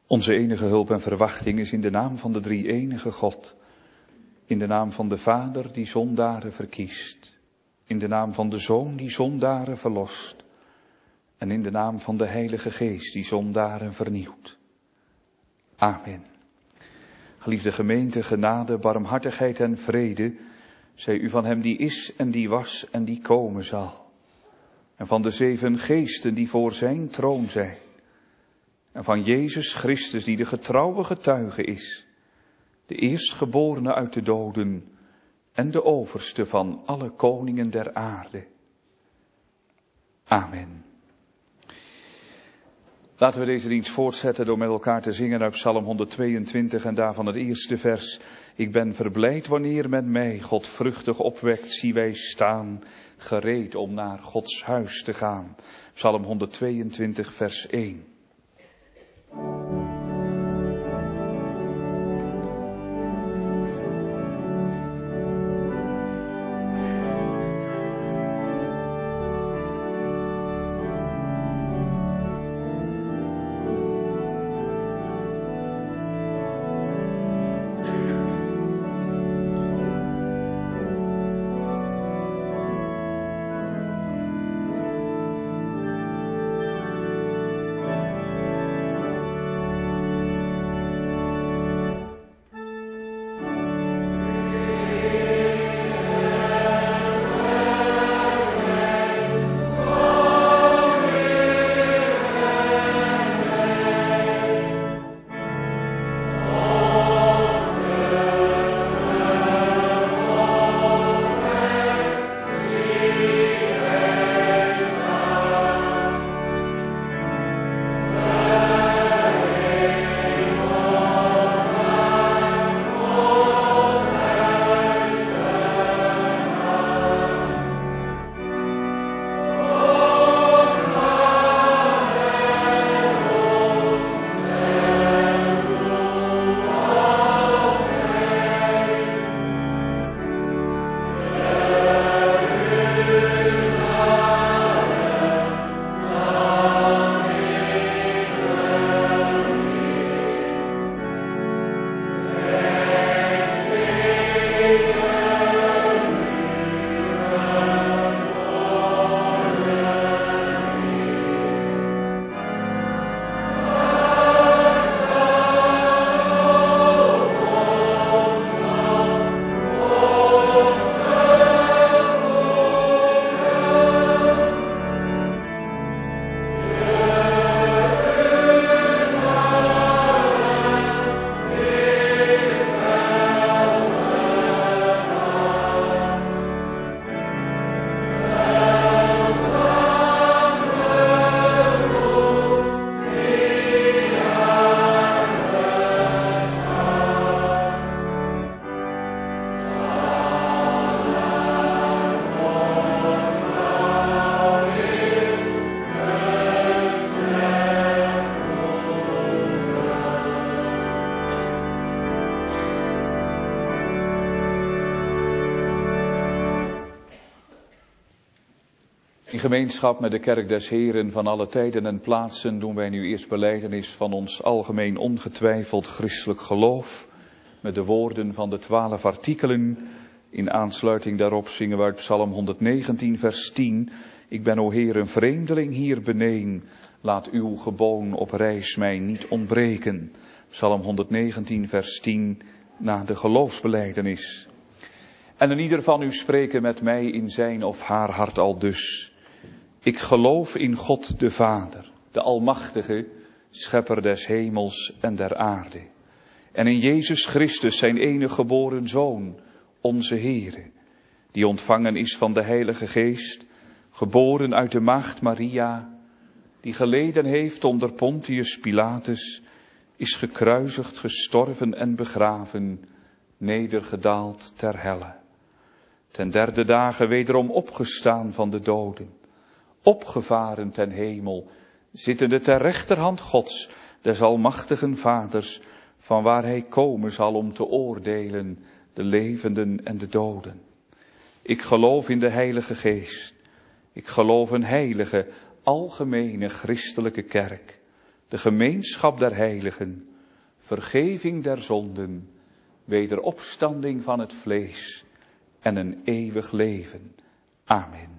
Onze enige hulp en verwachting is in de naam van de drie-enige God. In de naam van de Vader die zondaren verkiest. In de naam van de Zoon die zondaren verlost. En in de naam van de Heilige Geest die zondaren vernieuwt. Amen. Geliefde gemeente, genade, barmhartigheid en vrede, zij u van hem die is en die was en die komen zal. En van de 7 geesten die voor zijn troon zijn. En van Jezus Christus die de getrouwe getuige is. De eerstgeborene uit de doden en de overste van alle koningen der aarde. Amen. Laten we deze dienst voortzetten door met elkaar te zingen uit Psalm 122 en daarvan het eerste vers. Ik ben verblijd wanneer men mij godvruchtig opwekt, zie wij staan, gereed om naar Gods huis te gaan. Psalm 122 vers 1. In gemeenschap met de kerk des Heren van alle tijden en plaatsen doen wij nu eerst belijdenis van ons algemeen ongetwijfeld christelijk geloof. Met de woorden van de 12 artikelen. In aansluiting daarop zingen we uit Psalm 119 vers 10. Ik ben o Heer een vreemdeling hier beneen. Laat uw geboon op reis mij niet ontbreken. Psalm 119 vers 10 na de geloofsbelijdenis. En een ieder van u spreken met mij in zijn of haar hart al dus. Ik geloof in God de Vader, de Almachtige, Schepper des hemels en der aarde. En in Jezus Christus, zijn enige geboren Zoon, onze Heere, die ontvangen is van de Heilige Geest, geboren uit de maagd Maria, die geleden heeft onder Pontius Pilatus, is gekruisigd, gestorven en begraven, nedergedaald ter helle. Ten 3e dage wederom opgestaan van de doden, opgevaren ten hemel, zittende ter rechterhand Gods, des almachtigen Vaders, van waar hij komen zal om te oordelen de levenden en de doden. Ik geloof in de Heilige Geest. Ik geloof een heilige, algemene christelijke kerk, de gemeenschap der heiligen, vergeving der zonden, wederopstanding van het vlees en een eeuwig leven. Amen.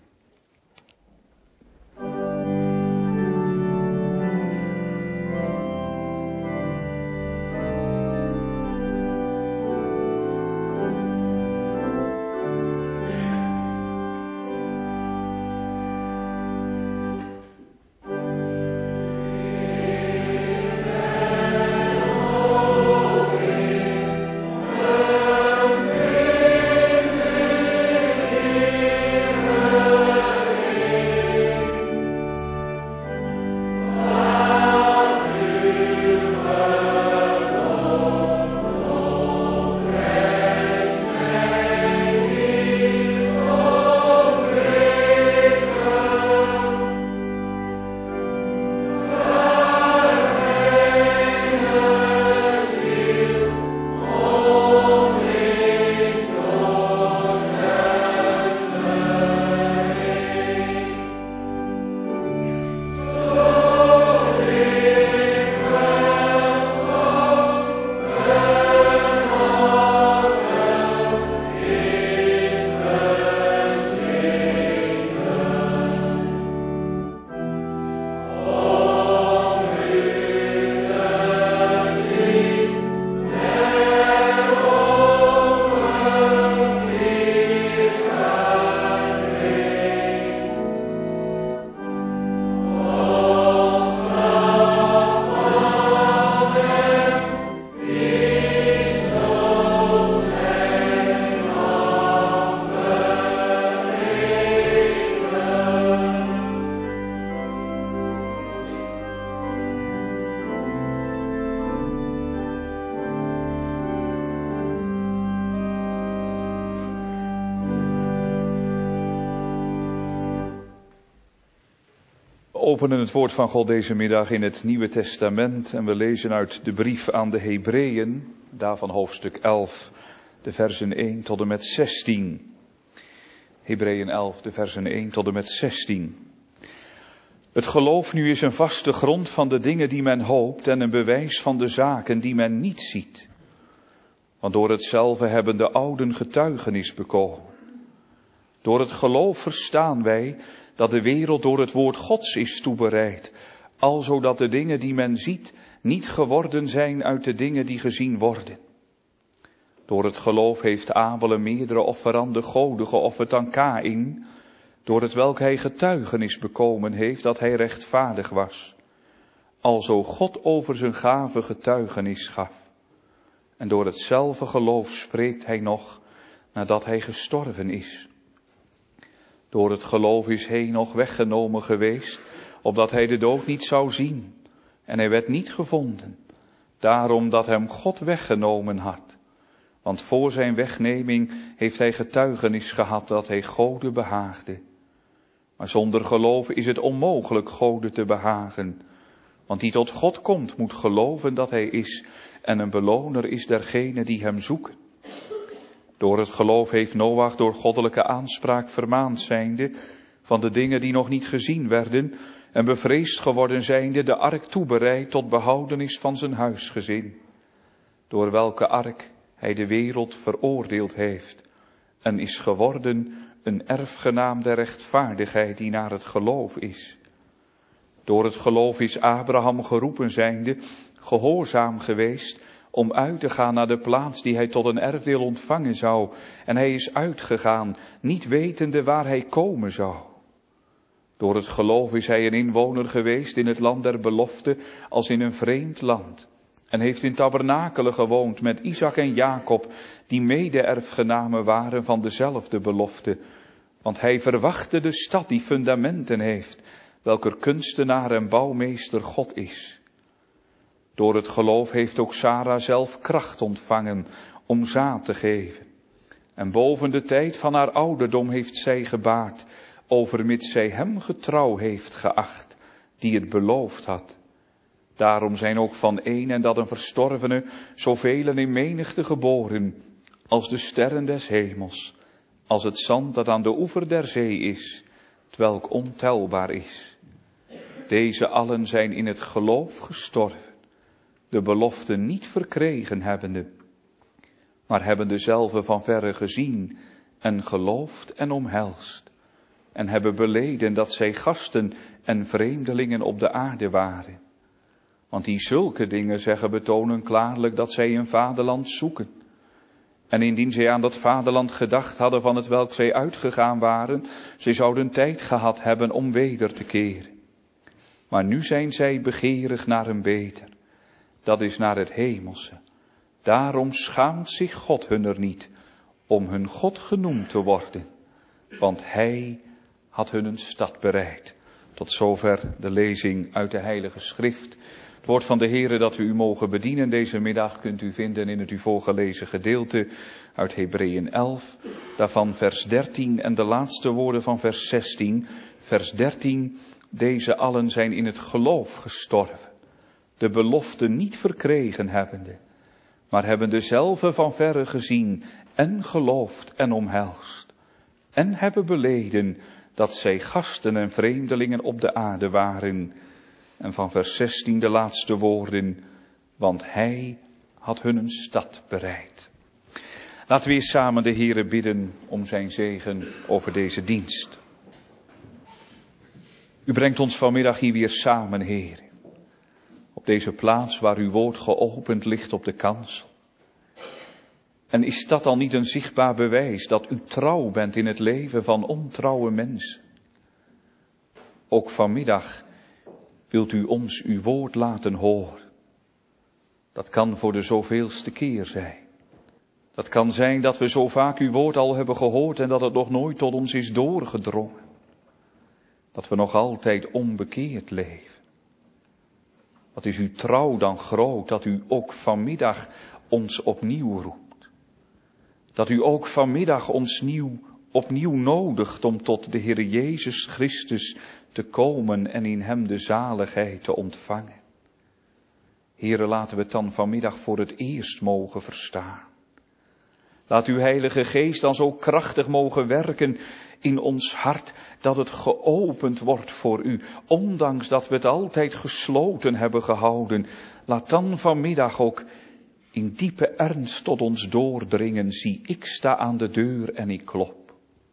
We openen het woord van God deze middag in het Nieuwe Testament en we lezen uit de brief aan de Hebreeën, daarvan hoofdstuk 11, de versen 1 tot en met 16. Hebreeën 11, de versen 1 tot en met 16. Het geloof nu is een vaste grond van de dingen die men hoopt en een bewijs van de zaken die men niet ziet. Want door hetzelfde hebben de ouden getuigenis bekomen. Door het geloof verstaan wij dat de wereld door het woord Gods is toebereid, alzo dat de dingen die men ziet niet geworden zijn uit de dingen die gezien worden. Door het geloof heeft Abel een meerdere offerande goden geofferd dan Kaïn, door het welk hij getuigenis bekomen heeft dat hij rechtvaardig was, alzo God over zijn gave getuigenis gaf. En door hetzelfde geloof spreekt hij nog nadat hij gestorven is. Door het geloof is Henoch weggenomen geweest, opdat hij de dood niet zou zien. En hij werd niet gevonden, daarom dat hem God weggenomen had. Want voor zijn wegneming heeft hij getuigenis gehad dat hij Gode behaagde. Maar zonder geloof is het onmogelijk Gode te behagen. Want die tot God komt moet geloven dat hij is en een beloner is dergenen die hem zoeken. Door het geloof heeft Noach door goddelijke aanspraak vermaand zijnde van de dingen die nog niet gezien werden en bevreesd geworden zijnde de ark toebereid tot behoudenis van zijn huisgezin. Door welke ark hij de wereld veroordeeld heeft en is geworden een erfgenaam der rechtvaardigheid die naar het geloof is. Door het geloof is Abraham geroepen zijnde gehoorzaam geweest om uit te gaan naar de plaats die hij tot een erfdeel ontvangen zou. En hij is uitgegaan, niet wetende waar hij komen zou. Door het geloof is hij een inwoner geweest in het land der belofte als in een vreemd land. En heeft in tabernakelen gewoond met Isaac en Jacob, die mede-erfgenamen waren van dezelfde belofte. Want hij verwachtte de stad die fundamenten heeft, welker kunstenaar en bouwmeester God is. Door het geloof heeft ook Sara zelf kracht ontvangen om zaad te geven. En boven de tijd van haar ouderdom heeft zij gebaard, overmits zij hem getrouw heeft geacht, die het beloofd had. Daarom zijn ook van een en dat een verstorvene zoveel in menigte geboren, als de sterren des hemels, als het zand dat aan de oever der zee is, twelk ontelbaar is. Deze allen zijn in het geloof gestorven, de belofte niet verkregen hebbende, maar hebben dezelfde van verre gezien en geloofd en omhelst, en hebben beleden dat zij gasten en vreemdelingen op de aarde waren. Want die zulke dingen zeggen betonen klaarlijk dat zij een vaderland zoeken. En indien zij aan dat vaderland gedacht hadden van het welk zij uitgegaan waren, zij zouden tijd gehad hebben om weder te keren. Maar nu zijn zij begeerig naar een beter, dat is naar het hemelse. Daarom schaamt zich God hunner niet om hun God genoemd te worden, want hij had hun een stad bereid. Tot zover de lezing uit de Heilige Schrift. Het woord van de Heere dat we u mogen bedienen deze middag kunt u vinden in het u voorgelezen gedeelte uit Hebreeën 11, daarvan vers 13 en de laatste woorden van vers 16. Vers 13, deze allen zijn in het geloof gestorven, de belofte niet verkregen hebbende, maar hebben dezelfde van verre gezien en geloofd en omhelst, en hebben beleden dat zij gasten en vreemdelingen op de aarde waren. En van vers 16 de laatste woorden, want hij had hun een stad bereid. Laten we eens samen de Heere bidden om zijn zegen over deze dienst. U brengt ons vanmiddag hier weer samen, Heer, op deze plaats waar uw woord geopend ligt op de kansel. En is dat al niet een zichtbaar bewijs dat u trouw bent in het leven van ontrouwe mensen? Ook vanmiddag wilt u ons uw woord laten horen. Dat kan voor de zoveelste keer zijn. Dat kan zijn dat we zo vaak uw woord al hebben gehoord en dat het nog nooit tot ons is doorgedrongen. Dat we nog altijd onbekeerd leven. Wat is uw trouw dan groot dat u ook vanmiddag ons opnieuw roept. Dat u ook vanmiddag ons opnieuw nodigt om tot de Heer Jezus Christus te komen en in hem de zaligheid te ontvangen. Heere, laten we het dan vanmiddag voor het eerst mogen verstaan. Laat uw Heilige Geest dan zo krachtig mogen werken in ons hart, dat het geopend wordt voor u, ondanks dat we het altijd gesloten hebben gehouden. Laat dan vanmiddag ook in diepe ernst tot ons doordringen. Zie, ik sta aan de deur en ik klop.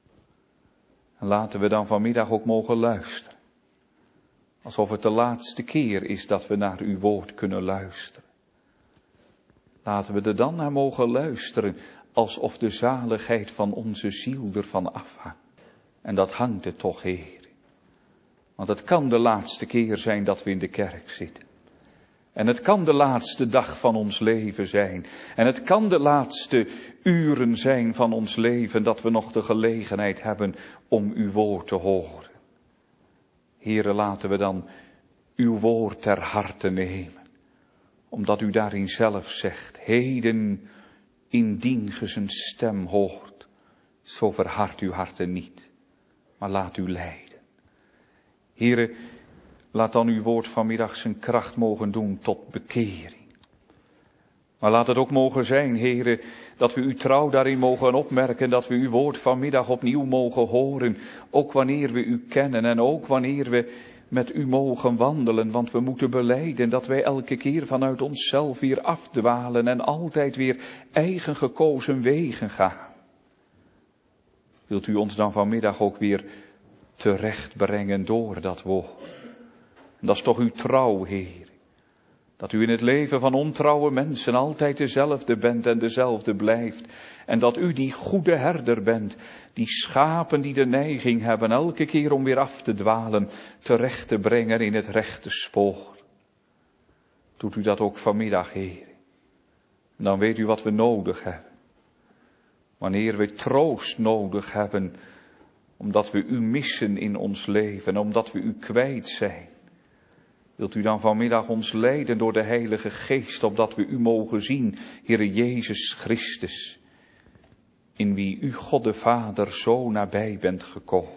En laten we dan vanmiddag ook mogen luisteren. Alsof het de laatste keer is dat we naar uw woord kunnen luisteren. Laten we er dan naar mogen luisteren, alsof de zaligheid van onze ziel ervan afhangt. En dat hangt er toch, Heer. Want het kan de laatste keer zijn dat we in de kerk zitten. En het kan de laatste dag van ons leven zijn. En het kan de laatste uren zijn van ons leven dat we nog de gelegenheid hebben om uw woord te horen. Heere, laten we dan uw woord ter harte nemen. Omdat u daarin zelf zegt, heden indien ge zijn stem hoort, zo verhard uw harten niet, maar laat u leiden. Heere, laat dan uw woord vanmiddag zijn kracht mogen doen tot bekering. Maar laat het ook mogen zijn, Heere, dat we uw trouw daarin mogen opmerken, dat we uw woord vanmiddag opnieuw mogen horen, ook wanneer we u kennen en ook wanneer we met u mogen wandelen, want we moeten belijden dat wij elke keer vanuit onszelf weer afdwalen en altijd weer eigen gekozen wegen gaan. Wilt u ons dan vanmiddag ook weer terecht brengen door dat woord? En dat is toch uw trouw, Heer. Dat u in het leven van ontrouwe mensen altijd dezelfde bent en dezelfde blijft. En dat u die goede herder bent, die schapen die de neiging hebben elke keer om weer af te dwalen, terecht te brengen in het rechte spoor. Doet u dat ook vanmiddag, Heer. En dan weet u wat we nodig hebben. Wanneer we troost nodig hebben, omdat we u missen in ons leven, omdat we u kwijt zijn. Wilt u dan vanmiddag ons leiden door de Heilige Geest, opdat we u mogen zien, Heere Jezus Christus, in wie u God de Vader zo nabij bent gekomen.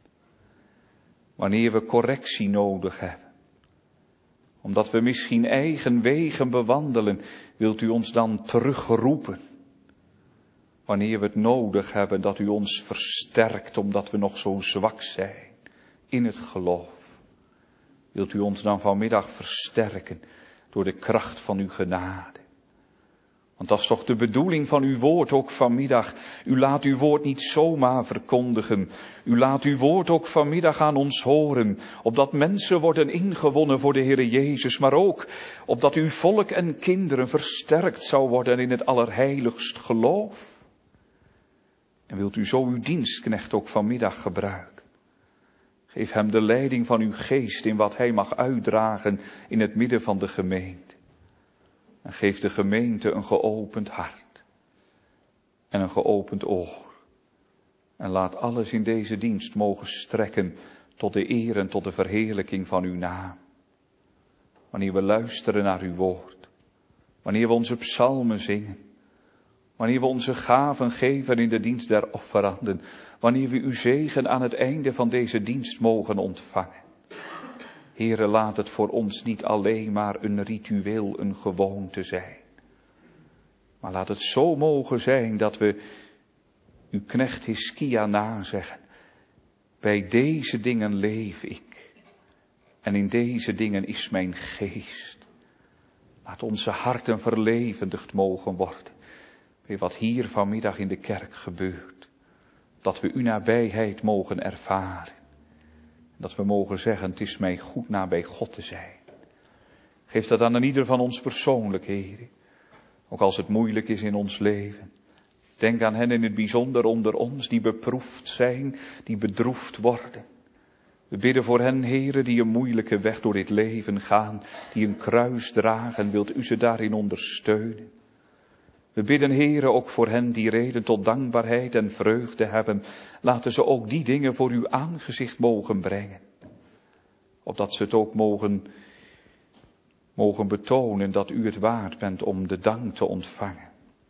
Wanneer we correctie nodig hebben, omdat we misschien eigen wegen bewandelen, wilt u ons dan terugroepen. Wanneer we het nodig hebben dat u ons versterkt, omdat we nog zo zwak zijn in het geloof. Wilt u ons dan vanmiddag versterken door de kracht van uw genade? Want dat is toch de bedoeling van uw woord ook vanmiddag. U laat uw woord niet zomaar verkondigen. U laat uw woord ook vanmiddag aan ons horen. Opdat mensen worden ingewonnen voor de Heere Jezus. Maar ook opdat uw volk en kinderen versterkt zou worden in het allerheiligst geloof. En wilt u zo uw dienstknecht ook vanmiddag gebruiken. Geef hem de leiding van uw geest in wat hij mag uitdragen in het midden van de gemeente. En geef de gemeente een geopend hart en een geopend oor. En laat alles in deze dienst mogen strekken tot de eer en tot de verheerlijking van uw naam. Wanneer we luisteren naar uw woord, wanneer we onze psalmen zingen, wanneer we onze gaven geven in de dienst der offeranden, wanneer we uw zegen aan het einde van deze dienst mogen ontvangen. Heere, laat het voor ons niet alleen maar een ritueel, een gewoonte zijn. Maar laat het zo mogen zijn dat we uw knecht Hiskia nazeggen. Bij deze dingen leef ik. En in deze dingen is mijn geest. Laat onze harten verlevendigd mogen worden. Bij wat hier vanmiddag in de kerk gebeurt. Dat we uw nabijheid mogen ervaren. Dat we mogen zeggen, het is mij goed nabij God te zijn. Geef dat aan ieder van ons persoonlijk, Heer. Ook als het moeilijk is in ons leven. Denk aan hen in het bijzonder onder ons die beproefd zijn, die bedroefd worden. We bidden voor hen, Heere, die een moeilijke weg door dit leven gaan, die een kruis dragen, wilt u ze daarin ondersteunen. We bidden, Heere, ook voor hen die reden tot dankbaarheid en vreugde hebben. Laten ze ook die dingen voor uw aangezicht mogen brengen. Opdat ze het ook mogen betonen dat u het waard bent om de dank te ontvangen.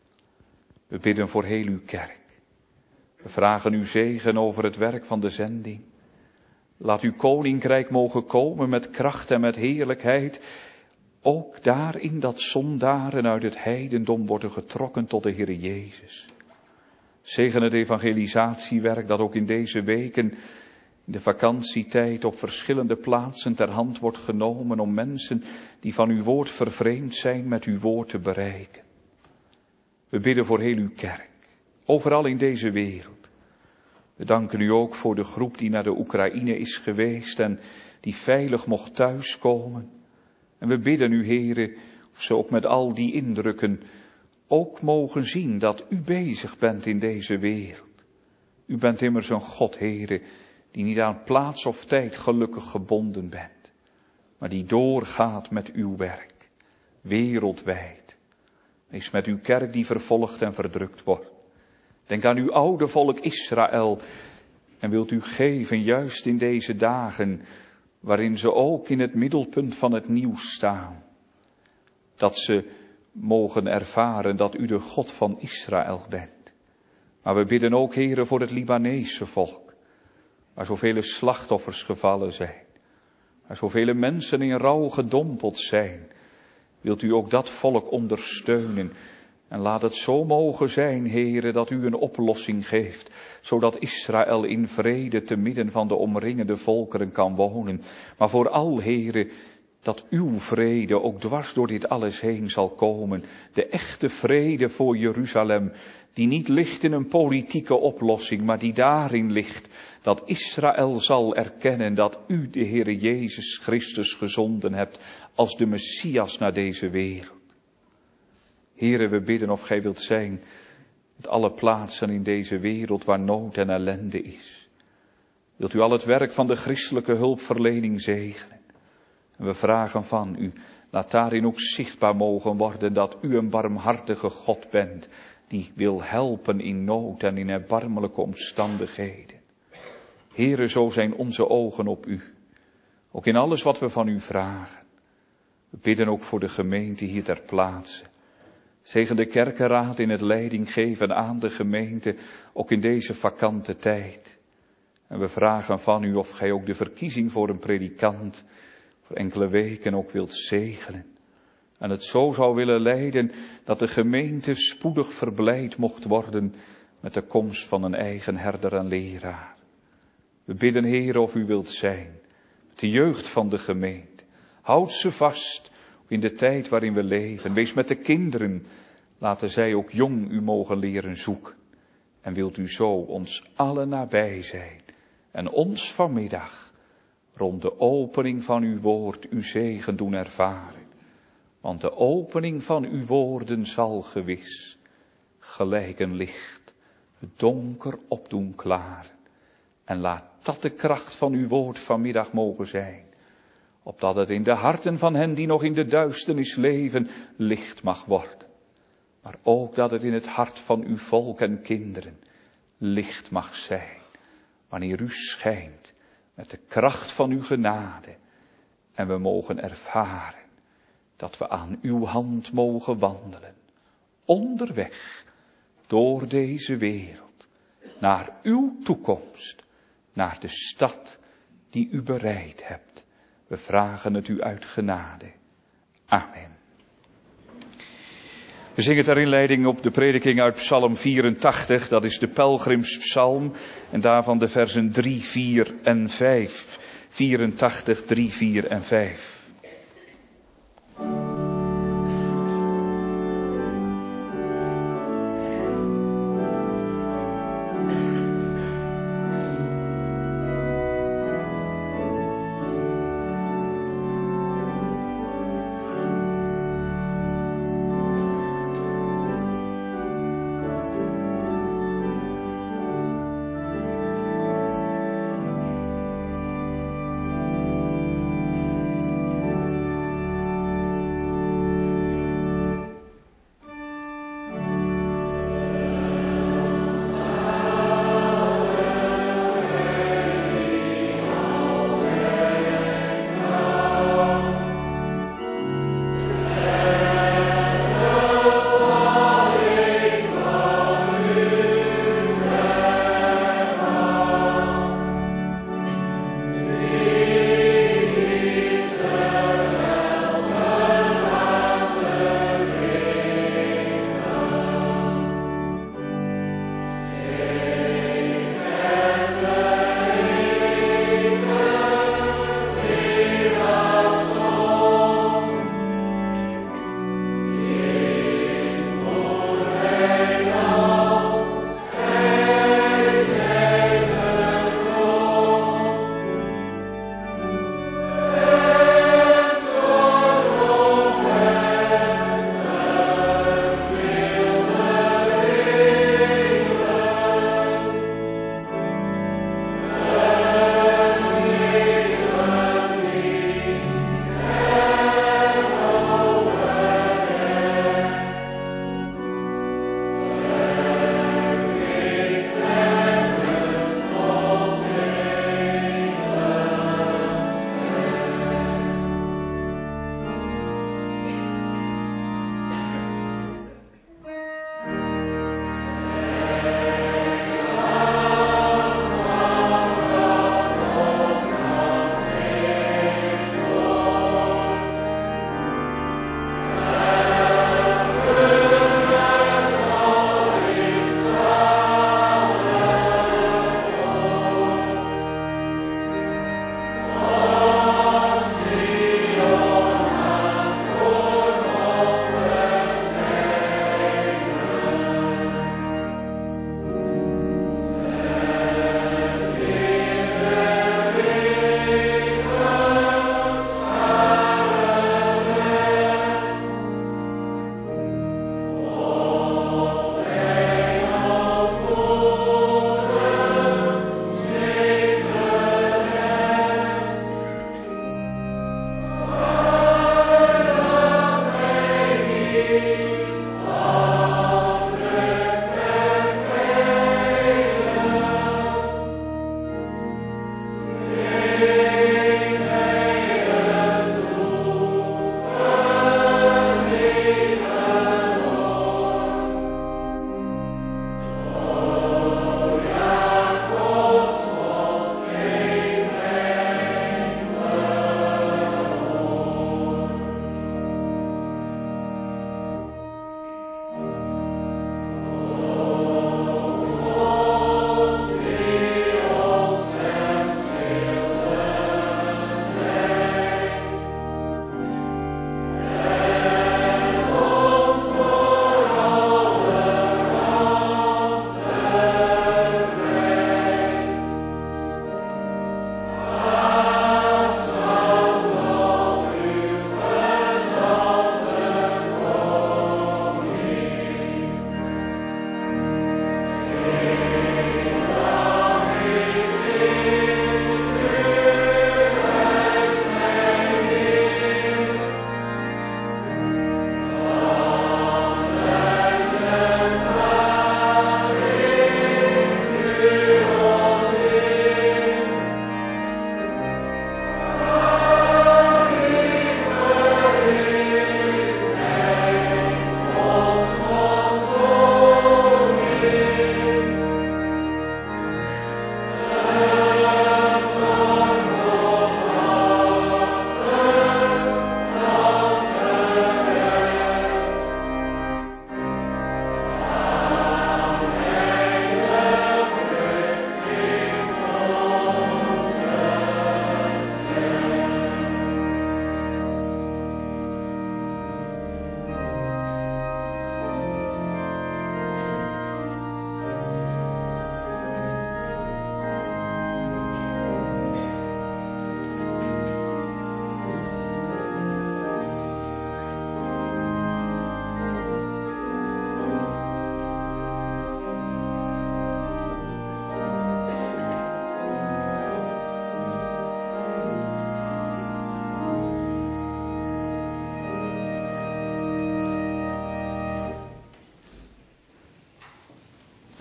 We bidden voor heel uw kerk. We vragen uw zegen over het werk van de zending. Laat uw koninkrijk mogen komen met kracht en met heerlijkheid. Ook daarin dat zondaren uit het heidendom worden getrokken tot de Heere Jezus. Zegen het evangelisatiewerk dat ook in deze weken, in de vakantietijd, op verschillende plaatsen ter hand wordt genomen om mensen die van uw woord vervreemd zijn met uw woord te bereiken. We bidden voor heel uw kerk, overal in deze wereld. We danken u ook voor de groep die naar de Oekraïne is geweest en die veilig mocht thuiskomen. En we bidden u, Heere, of ze ook met al die indrukken ook mogen zien dat u bezig bent in deze wereld. U bent immers een God, Heere, die niet aan plaats of tijd gelukkig gebonden bent, maar die doorgaat met uw werk, wereldwijd. Wees met uw kerk die vervolgd en verdrukt wordt. Denk aan uw oude volk Israël en wilt u geven juist in deze dagen, waarin ze ook in het middelpunt van het nieuws staan. Dat ze mogen ervaren dat u de God van Israël bent. Maar we bidden ook, Heere, voor het Libanese volk, waar zoveel slachtoffers gevallen zijn. Waar zoveel mensen in rouw gedompeld zijn. Wilt u ook dat volk ondersteunen. En laat het zo mogen zijn, Heere, dat u een oplossing geeft, zodat Israël in vrede te midden van de omringende volkeren kan wonen. Maar vooral, Heere, dat uw vrede ook dwars door dit alles heen zal komen. De echte vrede voor Jeruzalem, die niet ligt in een politieke oplossing, maar die daarin ligt dat Israël zal erkennen dat u de Heere Jezus Christus gezonden hebt als de Messias naar deze wereld. Heere, we bidden of gij wilt zijn met alle plaatsen in deze wereld waar nood en ellende is. Wilt u al het werk van de christelijke hulpverlening zegenen. En we vragen van u, laat daarin ook zichtbaar mogen worden dat u een barmhartige God bent, die wil helpen in nood en in erbarmelijke omstandigheden. Heere, zo zijn onze ogen op u, ook in alles wat we van u vragen. We bidden ook voor de gemeente hier ter plaatse. Zegen de kerkenraad in het leiding geven aan de gemeente, ook in deze vakante tijd. En we vragen van u of gij ook de verkiezing voor een predikant voor enkele weken ook wilt zegenen. En het zo zou willen leiden dat de gemeente spoedig verblijd mocht worden met de komst van een eigen herder en leraar. We bidden, Heer, of u wilt zijn de jeugd van de gemeente. Houd ze vast in de tijd waarin we leven. Wees met de kinderen, laten zij ook jong u mogen leren zoeken. En wilt u zo ons allen nabij zijn en ons vanmiddag rond de opening van uw woord uw zegen doen ervaren. Want de opening van uw woorden zal gewis gelijk een licht het donker opdoen klaren. En laat dat de kracht van uw woord vanmiddag mogen zijn. Opdat het in de harten van hen die nog in de duisternis leven licht mag worden. Maar ook dat het in het hart van uw volk en kinderen licht mag zijn. Wanneer u schijnt met de kracht van uw genade. En we mogen ervaren dat we aan uw hand mogen wandelen. Onderweg door deze wereld. Naar uw toekomst. Naar de stad die u bereid hebt. We vragen het u uit genade. Amen. We zingen ter inleiding op de prediking uit Psalm 84. Dat is de pelgrimspsalm. En daarvan de versen 3, 4 en 5. 84, 3, 4 en 5.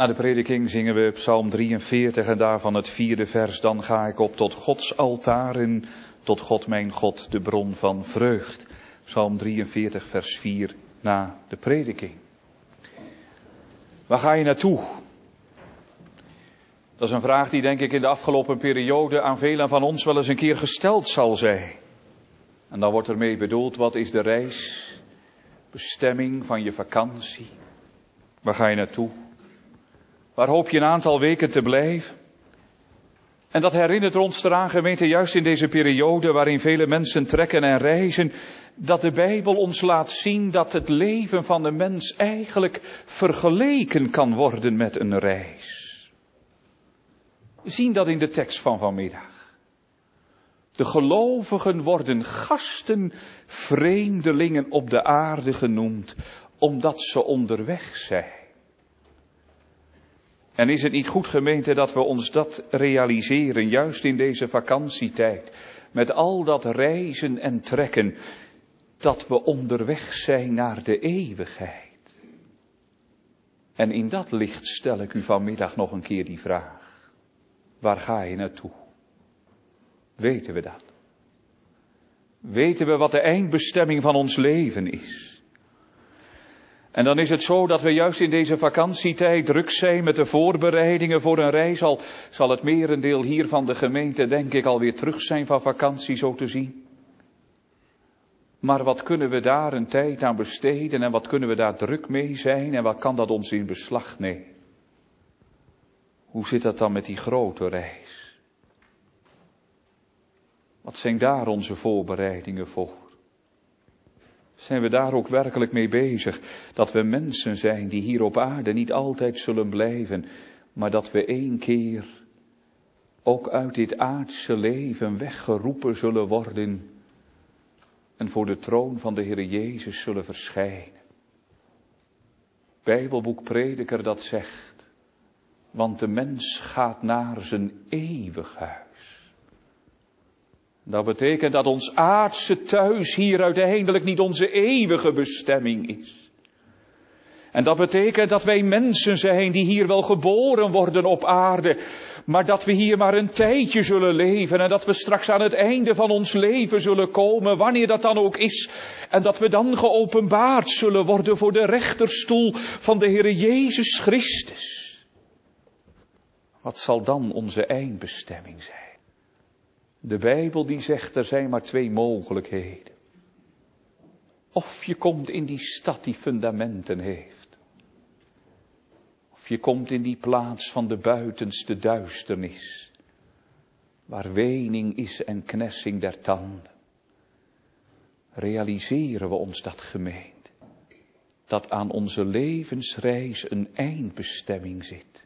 Na de prediking zingen we Psalm 43 en daarvan het 4e vers. Dan ga ik op tot Gods altaar en tot God mijn God, de bron van vreugd. Psalm 43 vers 4 na de prediking. Waar ga je naartoe? Dat is een vraag die denk ik in de afgelopen periode aan velen van ons wel eens een keer gesteld zal zijn. En dan wordt ermee bedoeld, wat is de reisbestemming van je vakantie? Waar ga je naartoe? Waar hoop je een aantal weken te blijven? En dat herinnert ons eraan, gemeente, juist in deze periode waarin vele mensen trekken en reizen, dat de Bijbel ons laat zien dat het leven van de mens eigenlijk vergeleken kan worden met een reis. We zien dat in de tekst van vanmiddag. De gelovigen worden gasten, vreemdelingen op de aarde genoemd, omdat ze onderweg zijn. En is het niet goed, gemeente, dat we ons dat realiseren, juist in deze vakantietijd, met al dat reizen en trekken, dat we onderweg zijn naar de eeuwigheid. En in dat licht stel ik u vanmiddag nog een keer die vraag. Waar ga je naartoe? Weten we dat? Weten we wat de eindbestemming van ons leven is? En dan is het zo dat we juist in deze vakantietijd druk zijn met de voorbereidingen voor een reis. Al zal het merendeel hier van de gemeente denk ik alweer terug zijn van vakantie, zo te zien. Maar wat kunnen we daar een tijd aan besteden en wat kunnen we daar druk mee zijn en wat kan dat ons in beslag nemen? Hoe zit dat dan met die grote reis? Wat zijn daar onze voorbereidingen voor? Zijn we daar ook werkelijk mee bezig? Dat we mensen zijn die hier op aarde niet altijd zullen blijven, maar dat we één keer ook uit dit aardse leven weggeroepen zullen worden en voor de troon van de Heer Jezus zullen verschijnen. Bijbelboek Prediker dat zegt, want de mens gaat naar zijn eeuwig huis. Dat betekent dat ons aardse thuis hier uiteindelijk niet onze eeuwige bestemming is. En dat betekent dat wij mensen zijn die hier wel geboren worden op aarde, maar dat we hier maar een tijdje zullen leven en dat we straks aan het einde van ons leven zullen komen, wanneer dat dan ook is, en dat we dan geopenbaard zullen worden voor de rechterstoel van de Heer Jezus Christus. Wat zal dan onze eindbestemming zijn? De Bijbel die zegt, er zijn maar 2 mogelijkheden. Of je komt in die stad die fundamenten heeft. Of je komt in die plaats van de buitenste duisternis. Waar wening is en knessing der tanden. Realiseren we ons dat, gemeente? Dat aan onze levensreis een eindbestemming zit.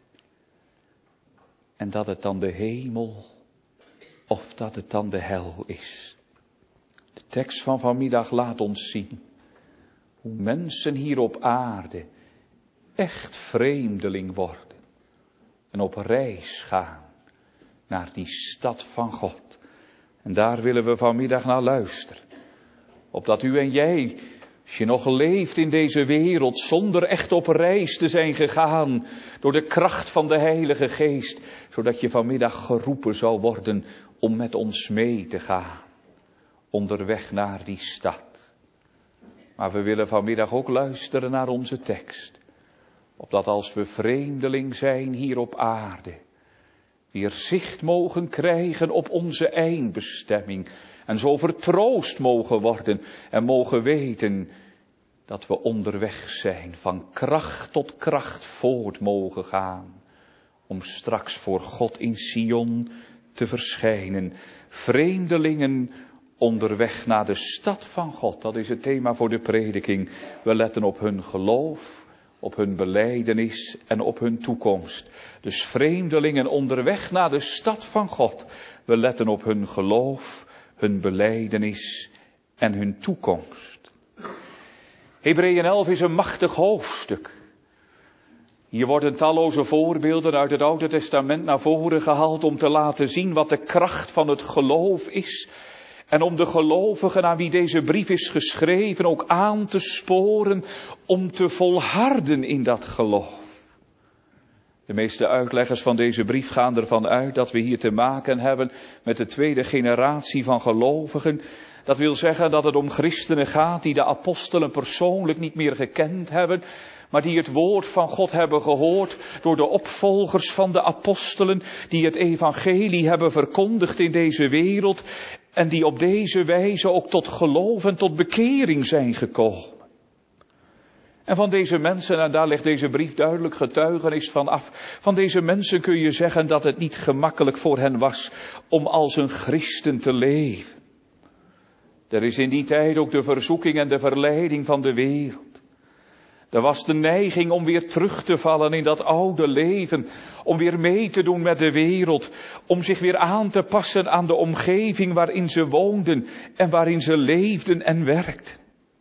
En dat het dan de hemel of dat het dan de hel is. De tekst van vanmiddag laat ons zien hoe mensen hier op aarde echt vreemdeling worden. En op reis gaan naar die stad van God. En daar willen we vanmiddag naar luisteren. Opdat u en jij, als je nog leeft in deze wereld, zonder echt op reis te zijn gegaan, door de kracht van de Heilige Geest, zodat je vanmiddag geroepen zou worden om met ons mee te gaan, onderweg naar die stad. Maar we willen vanmiddag ook luisteren naar onze tekst, opdat als we vreemdeling zijn hier op aarde, weer zicht mogen krijgen op onze eindbestemming, en zo vertroost mogen worden en mogen weten dat we onderweg zijn, van kracht tot kracht voort mogen gaan, om straks voor God in Sion te verschijnen. Vreemdelingen onderweg naar de stad van God, dat is het thema voor de prediking. We letten op hun geloof, op hun belijdenis en op hun toekomst. Dus vreemdelingen onderweg naar de stad van God. We letten op hun geloof, hun belijdenis en hun toekomst. Hebreeën 11 is een machtig hoofdstuk. Hier worden talloze voorbeelden uit het Oude Testament naar voren gehaald om te laten zien wat de kracht van het geloof is. En om de gelovigen aan wie deze brief is geschreven ook aan te sporen om te volharden in dat geloof. De meeste uitleggers van deze brief gaan ervan uit dat we hier te maken hebben met de tweede generatie van gelovigen. Dat wil zeggen dat het om christenen gaat die de apostelen persoonlijk niet meer gekend hebben, maar die het woord van God hebben gehoord door de opvolgers van de apostelen, die het evangelie hebben verkondigd in deze wereld en die op deze wijze ook tot geloof en tot bekering zijn gekomen. En van deze mensen, en daar legt deze brief duidelijk getuigenis van af, van deze mensen kun je zeggen dat het niet gemakkelijk voor hen was om als een christen te leven. Er is in die tijd ook de verzoeking en de verleiding van de wereld. Er was de neiging om weer terug te vallen in dat oude leven, om weer mee te doen met de wereld, om zich weer aan te passen aan de omgeving waarin ze woonden en waarin ze leefden en werkten.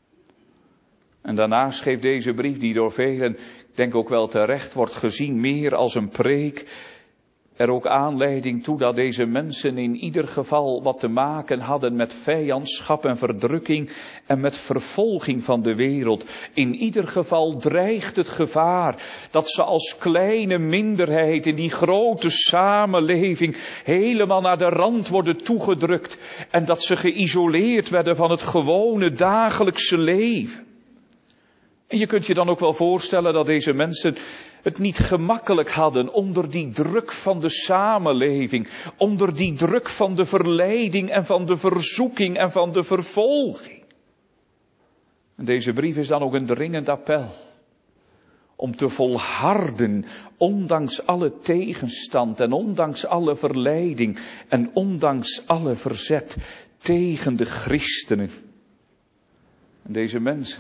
En daarnaast geeft deze brief, die door velen, ik denk ook wel terecht, wordt gezien meer als een preek, er ook aanleiding toe dat deze mensen in ieder geval wat te maken hadden met vijandschap en verdrukking en met vervolging van de wereld. In ieder geval dreigt het gevaar dat ze als kleine minderheid in die grote samenleving helemaal naar de rand worden toegedrukt en dat ze geïsoleerd werden van het gewone dagelijkse leven. En je kunt je dan ook wel voorstellen dat deze mensen het niet gemakkelijk hadden onder die druk van de samenleving, onder die druk van de verleiding en van de verzoeking en van de vervolging. En deze brief is dan ook een dringend appel om te volharden, ondanks alle tegenstand en ondanks alle verleiding en ondanks alle verzet tegen de christenen. En deze mensen,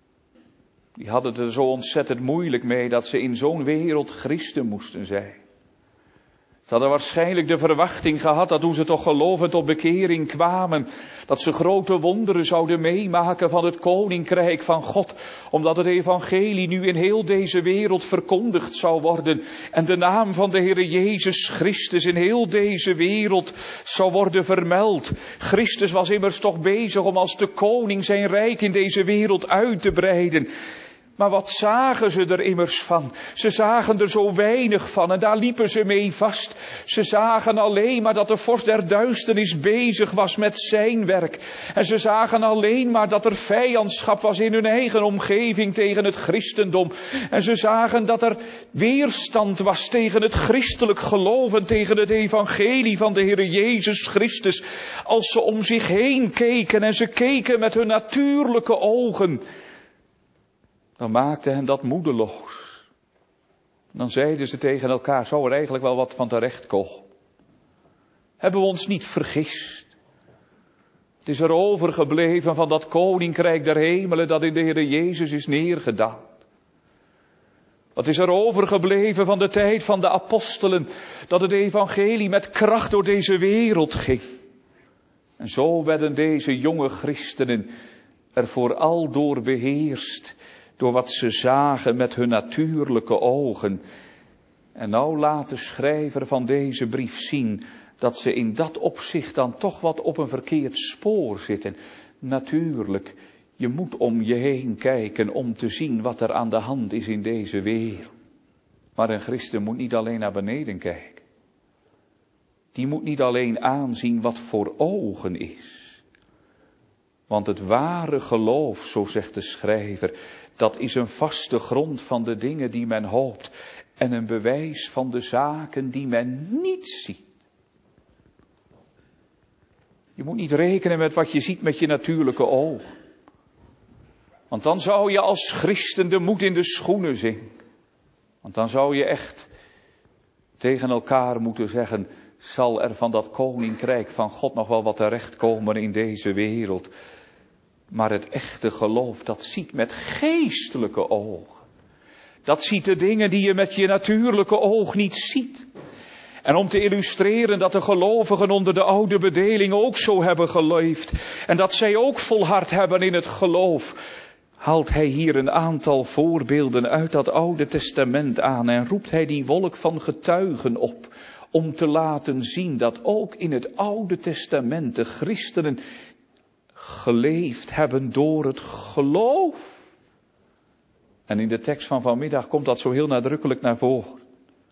die hadden het er zo ontzettend moeilijk mee dat ze in zo'n wereld christen moesten zijn. Ze hadden waarschijnlijk de verwachting gehad dat toen ze toch gelovend tot bekering kwamen, dat ze grote wonderen zouden meemaken van het koninkrijk van God, omdat het evangelie nu in heel deze wereld verkondigd zou worden en de naam van de Heere Jezus Christus in heel deze wereld zou worden vermeld. Christus was immers toch bezig om als de koning zijn rijk in deze wereld uit te breiden. Maar wat zagen ze er immers van? Ze zagen er zo weinig van en daar liepen ze mee vast. Ze zagen alleen maar dat de vorst der duisternis bezig was met zijn werk. En ze zagen alleen maar dat er vijandschap was in hun eigen omgeving tegen het christendom. En ze zagen dat er weerstand was tegen het christelijk geloof en tegen het evangelie van de Heere Jezus Christus. Als ze om zich heen keken en ze keken met hun natuurlijke ogen, dan maakte hen dat moedeloos. Dan zeiden ze tegen elkaar, zou er eigenlijk wel wat van terecht komen? Hebben we ons niet vergist? Het is er overgebleven van dat koninkrijk der hemelen dat in de Heere Jezus is neergedaald. Wat is er overgebleven van de tijd van de apostelen, dat het evangelie met kracht door deze wereld ging? En zo werden deze jonge christenen er vooral door beheerst, door wat ze zagen met hun natuurlijke ogen. En nou laat de schrijver van deze brief zien dat ze in dat opzicht dan toch wat op een verkeerd spoor zitten. Natuurlijk, je moet om je heen kijken om te zien wat er aan de hand is in deze wereld. Maar een christen moet niet alleen naar beneden kijken. Die moet niet alleen aanzien wat voor ogen is. Want het ware geloof, zo zegt de schrijver, dat is een vaste grond van de dingen die men hoopt en een bewijs van de zaken die men niet ziet. Je moet niet rekenen met wat je ziet met je natuurlijke ogen. Want dan zou je als christen de moed in de schoenen zinken. Want dan zou je echt tegen elkaar moeten zeggen, zal er van dat koninkrijk van God nog wel wat terechtkomen in deze wereld? Maar het echte geloof, dat ziet met geestelijke ogen. Dat ziet de dingen die je met je natuurlijke oog niet ziet. En om te illustreren dat de gelovigen onder de oude bedeling ook zo hebben geleefd en dat zij ook volhard hebben in het geloof, haalt hij hier een aantal voorbeelden uit dat Oude Testament aan en roept hij die wolk van getuigen op om te laten zien dat ook in het Oude Testament de christenen geleefd hebben door het geloof. En in de tekst van vanmiddag komt dat zo heel nadrukkelijk naar voren.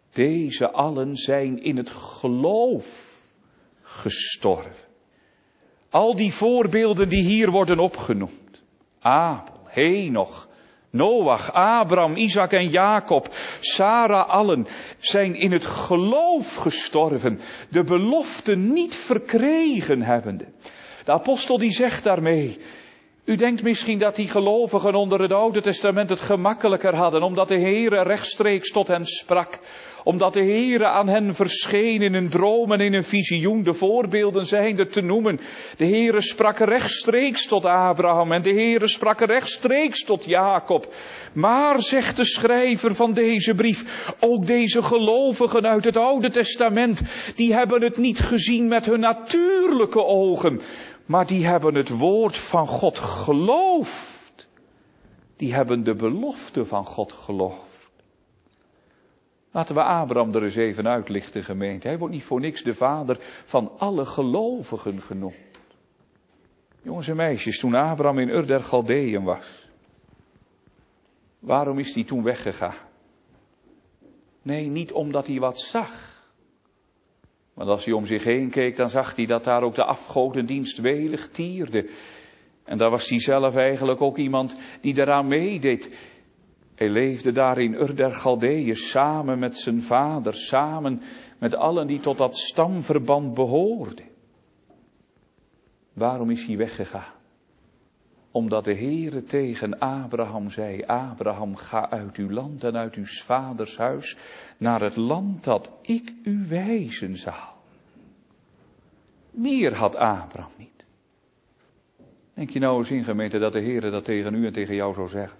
Deze allen zijn in het geloof gestorven. Al die voorbeelden die hier worden opgenoemd. Abel, Henoch, Noach, Abraham, Isaac en Jacob, Sarah, allen zijn in het geloof gestorven, de belofte niet verkregen hebbende. De apostel die zegt daarmee, u denkt misschien dat die gelovigen onder het Oude Testament het gemakkelijker hadden, omdat de Heere rechtstreeks tot hen sprak. Omdat de Heere aan hen verscheen in een droom en in een visioen. De voorbeelden zijn er te noemen. De Heere sprak rechtstreeks tot Abraham en de Heere sprak rechtstreeks tot Jacob. Maar, zegt de schrijver van deze brief, ook deze gelovigen uit het Oude Testament, die hebben het niet gezien met hun natuurlijke ogen. Maar die hebben het woord van God geloofd. Die hebben de belofte van God geloofd. Laten we Abraham er eens even uitlichten, gemeente. Hij wordt niet voor niks de vader van alle gelovigen genoemd. Jongens en meisjes, toen Abraham in Ur der Galdeeën was, waarom is hij toen weggegaan? Nee, niet omdat hij wat zag. Want als hij om zich heen keek, dan zag hij dat daar ook de afgodendienst welig tierde. En daar was hij zelf eigenlijk ook iemand die daaraan meedeed. Hij leefde daar in Ur der Galdeeën samen met zijn vader, samen met allen die tot dat stamverband behoorden. Waarom is hij weggegaan? Omdat de Heere tegen Abraham zei, Abraham, ga uit uw land en uit uw vaders huis naar het land dat ik u wijzen zal. Meer had Abraham niet. Denk je nou eens in, gemeente, dat de Heere dat tegen u en tegen jou zou zeggen?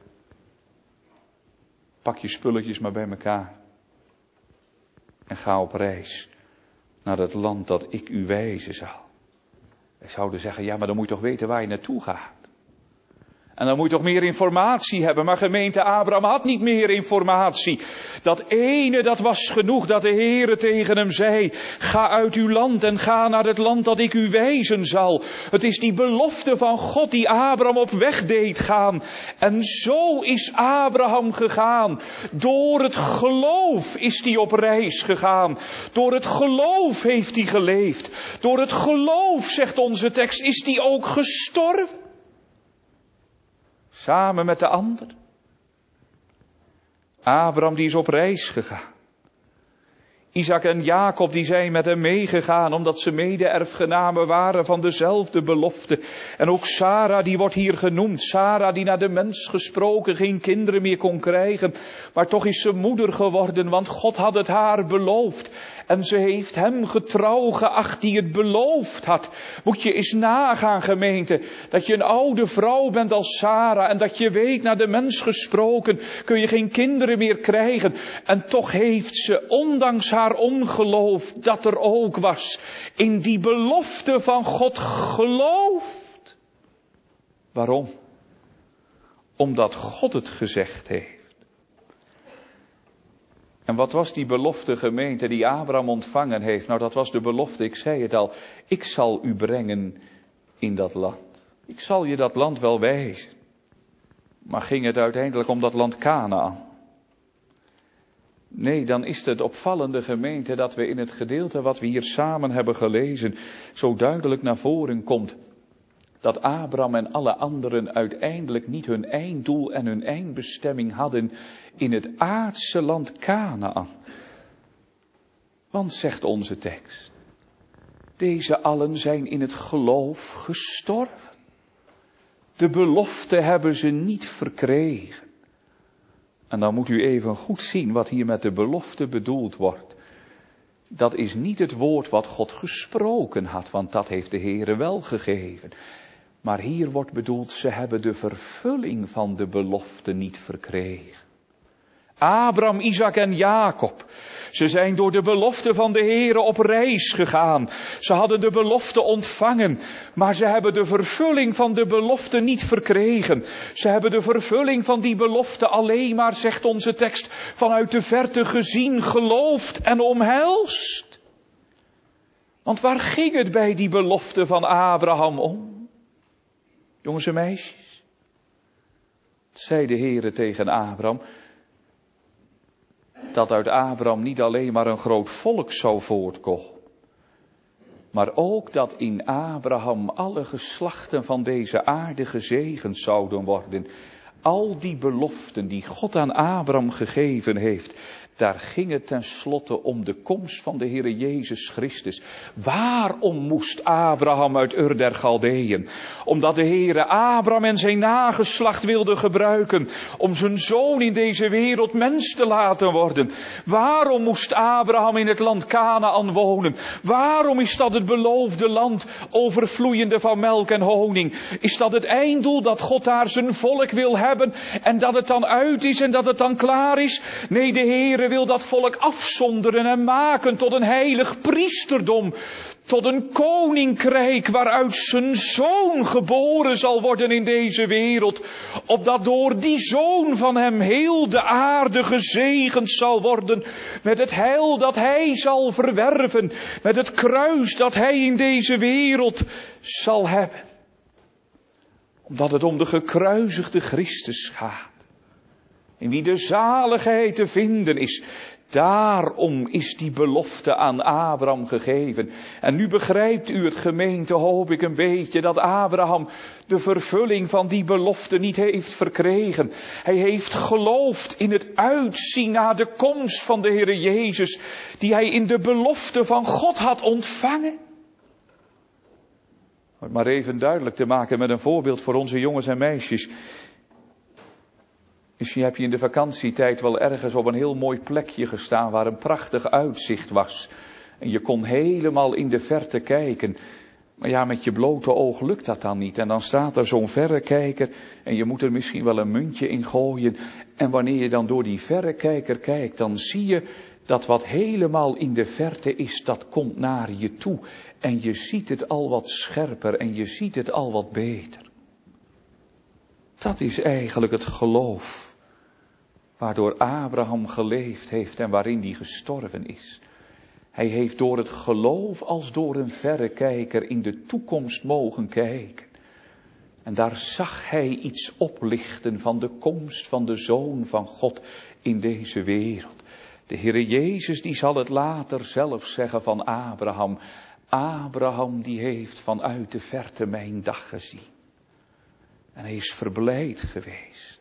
Pak je spulletjes maar bij elkaar en ga op reis naar het land dat ik u wijzen zal. Wij zouden zeggen, ja, maar dan moet je toch weten waar je naartoe gaat. En dan moet je toch meer informatie hebben. Maar gemeente, Abraham had niet meer informatie. Dat ene, dat was genoeg, dat de Heere tegen hem zei, ga uit uw land en ga naar het land dat ik u wijzen zal. Het is die belofte van God die Abraham op weg deed gaan. En zo is Abraham gegaan. Door het geloof is hij op reis gegaan. Door het geloof heeft hij geleefd. Door het geloof, zegt onze tekst, is hij ook gestorven. Samen met de ander. Abraham die is op reis gegaan. Isaac en Jacob die zijn met hem meegegaan omdat ze mede-erfgenamen waren van dezelfde belofte. En ook Sarah die wordt hier genoemd. Sarah die naar de mens gesproken geen kinderen meer kon krijgen. Maar toch is ze moeder geworden, want God had het haar beloofd. En ze heeft hem getrouw geacht die het beloofd had. Moet je eens nagaan, gemeente, dat je een oude vrouw bent als Sarah en dat je weet, naar de mens gesproken kun je geen kinderen meer krijgen. En toch heeft ze, ondanks haar ongeloof dat er ook was, in die belofte van God geloofd. Waarom? Omdat God het gezegd heeft. En wat was die belofte, gemeente, die Abraham ontvangen heeft? Nou, dat was de belofte, ik zei het al, ik zal u brengen in dat land. Ik zal je dat land wel wijzen. Maar ging het uiteindelijk om dat land Kanaän? Nee, dan is het opvallende, gemeente, dat we in het gedeelte wat we hier samen hebben gelezen zo duidelijk naar voren komt. Dat Abraham en alle anderen uiteindelijk niet hun einddoel en hun eindbestemming hadden in het aardse land Kanaän. Want, zegt onze tekst, deze allen zijn in het geloof gestorven. De belofte hebben ze niet verkregen. En dan moet u even goed zien wat hier met de belofte bedoeld wordt. Dat is niet het woord wat God gesproken had, want dat heeft de Heere wel gegeven. Maar hier wordt bedoeld, ze hebben de vervulling van de belofte niet verkregen. Abraham, Isaac en Jacob, ze zijn door de belofte van de Heere op reis gegaan. Ze hadden de belofte ontvangen, maar ze hebben de vervulling van de belofte niet verkregen. Ze hebben de vervulling van die belofte alleen maar, zegt onze tekst, vanuit de verte gezien, geloofd en omhelst. Want waar ging het bij die belofte van Abraham om? Jongens en meisjes, zei de Heere tegen Abraham, dat uit Abraham niet alleen maar een groot volk zou voortkomen, maar ook dat in Abraham alle geslachten van deze aarde gezegend zouden worden. Al die beloften die God aan Abraham gegeven heeft, daar ging het tenslotte om de komst van de Heere Jezus Christus. Waarom moest Abraham uit Ur der Galdeeën? Omdat de Heere Abraham en zijn nageslacht wilde gebruiken om zijn zoon in deze wereld mens te laten worden. Waarom moest Abraham in het land Kanaan wonen? Waarom is dat het beloofde land overvloeiende van melk en honing? Is dat het einddoel dat God daar zijn volk wil hebben en dat het dan uit is en dat het dan klaar is? Nee, de Heere wil dat volk afzonderen en maken tot een heilig priesterdom, tot een koninkrijk waaruit zijn zoon geboren zal worden in deze wereld, opdat door die zoon van hem heel de aarde gezegend zal worden met het heil dat hij zal verwerven, met het kruis dat hij in deze wereld zal hebben. Omdat het om de gekruisigde Christus gaat, in wie de zaligheid te vinden is. Daarom is die belofte aan Abraham gegeven. En nu begrijpt u het, gemeente, hoop ik een beetje, dat Abraham de vervulling van die belofte niet heeft verkregen. Hij heeft geloofd in het uitzien naar de komst van de Heere Jezus, die hij in de belofte van God had ontvangen. Om het maar even duidelijk te maken met een voorbeeld voor onze jongens en meisjes. Misschien heb je in de vakantietijd wel ergens op een heel mooi plekje gestaan waar een prachtig uitzicht was. En je kon helemaal in de verte kijken. Maar ja, met je blote oog lukt dat dan niet. En dan staat er zo'n verrekijker en je moet er misschien wel een muntje in gooien. En wanneer je dan door die verrekijker kijkt, dan zie je dat wat helemaal in de verte is, dat komt naar je toe. En je ziet het al wat scherper en je ziet het al wat beter. Dat is eigenlijk het geloof waardoor Abraham geleefd heeft en waarin hij gestorven is. Hij heeft door het geloof als door een verrekijker in de toekomst mogen kijken. En daar zag hij iets oplichten van de komst van de Zoon van God in deze wereld. De Heere Jezus die zal het later zelf zeggen van Abraham. Abraham die heeft vanuit de verte mijn dag gezien. En hij is verblijd geweest.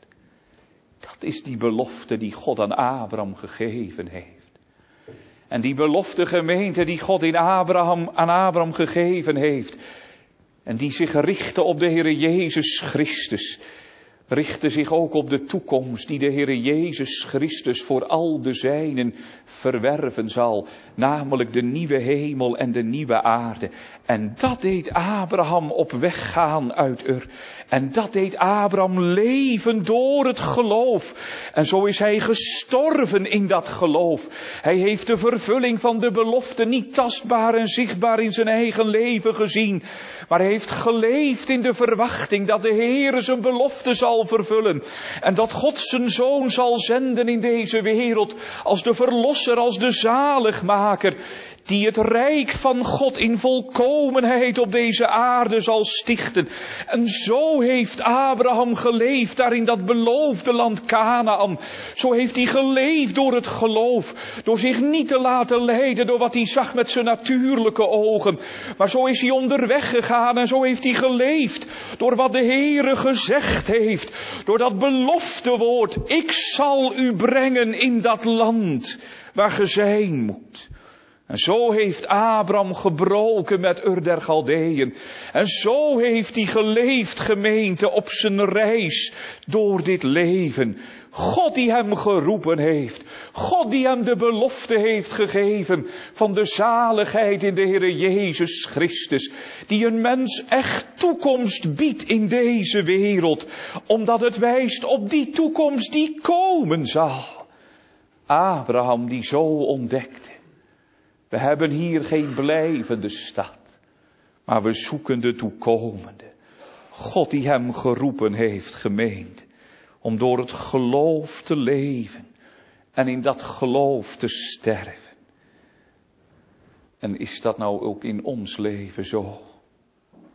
Dat is die belofte die God aan Abraham gegeven heeft. En die belofte, gemeente, die God aan Abraham gegeven heeft. En die zich richtte op de Heere Jezus Christus. Richtte zich ook op de toekomst die de Heere Jezus Christus voor al de zijnen verwerven zal. Namelijk de nieuwe hemel en de nieuwe aarde. En dat deed Abraham op weg gaan uit Ur. En dat deed Abraham leven door het geloof. En zo is hij gestorven in dat geloof. Hij heeft de vervulling van de belofte niet tastbaar en zichtbaar in zijn eigen leven gezien. Maar hij heeft geleefd in de verwachting dat de Heere zijn belofte zal vervullen. En dat God zijn Zoon zal zenden in deze wereld als de verlosser, als de zaligmaker, die het rijk van God in volkomenheid op deze aarde zal stichten. En zo heeft Abraham geleefd daar in dat beloofde land Kanaan. Zo heeft hij geleefd door het geloof, door zich niet te laten leiden door wat hij zag met zijn natuurlijke ogen. Maar zo is hij onderweg gegaan en zo heeft hij geleefd door wat de Heere gezegd heeft. Door dat beloftewoord, ik zal u brengen in dat land waar ge zijn moet. En zo heeft Abraham gebroken met Ur der Galdeeën. En zo heeft hij geleefd, gemeente, op zijn reis door dit leven. God die hem geroepen heeft. God die hem de belofte heeft gegeven van de zaligheid in de Heere Jezus Christus. Die een mens echt toekomst biedt in deze wereld. Omdat het wijst op die toekomst die komen zal. Abraham die zo ontdekte. We hebben hier geen blijvende stad, maar we zoeken de toekomende. God die hem geroepen heeft, gemeente, om door het geloof te leven en in dat geloof te sterven. En is dat nou ook in ons leven zo?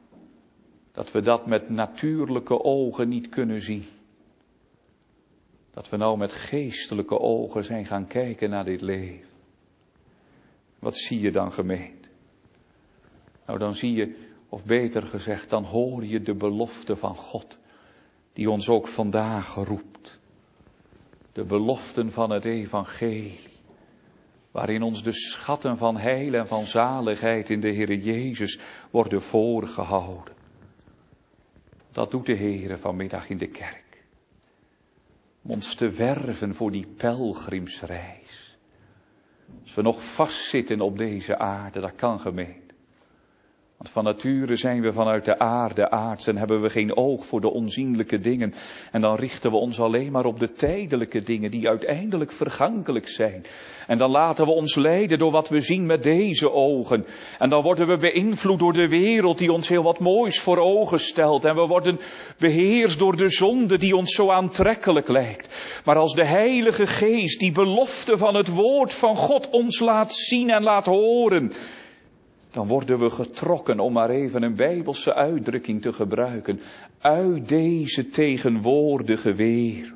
Dat we dat met natuurlijke ogen niet kunnen zien. Dat we nou met geestelijke ogen zijn gaan kijken naar dit leven. Wat zie je dan, gemeente? Nou, dan zie je, of beter gezegd, dan hoor je de belofte van God. Die ons ook vandaag roept. De beloften van het evangelie. Waarin ons de schatten van heil en van zaligheid in de Heere Jezus worden voorgehouden. Dat doet de Heere vanmiddag in de kerk. Om ons te werven voor die pelgrimsreis. Als we nog vastzitten op deze aarde, dat kan, gemeente. Want van nature zijn we vanuit de aarde aards en hebben we geen oog voor de onzienlijke dingen. En dan richten we ons alleen maar op de tijdelijke dingen die uiteindelijk vergankelijk zijn. En dan laten we ons leiden door wat we zien met deze ogen. En dan worden we beïnvloed door de wereld die ons heel wat moois voor ogen stelt. En we worden beheerst door de zonde die ons zo aantrekkelijk lijkt. Maar als de Heilige Geest die belofte van het woord van God ons laat zien en laat horen, dan worden we getrokken, om maar even een Bijbelse uitdrukking te gebruiken, uit deze tegenwoordige wereld.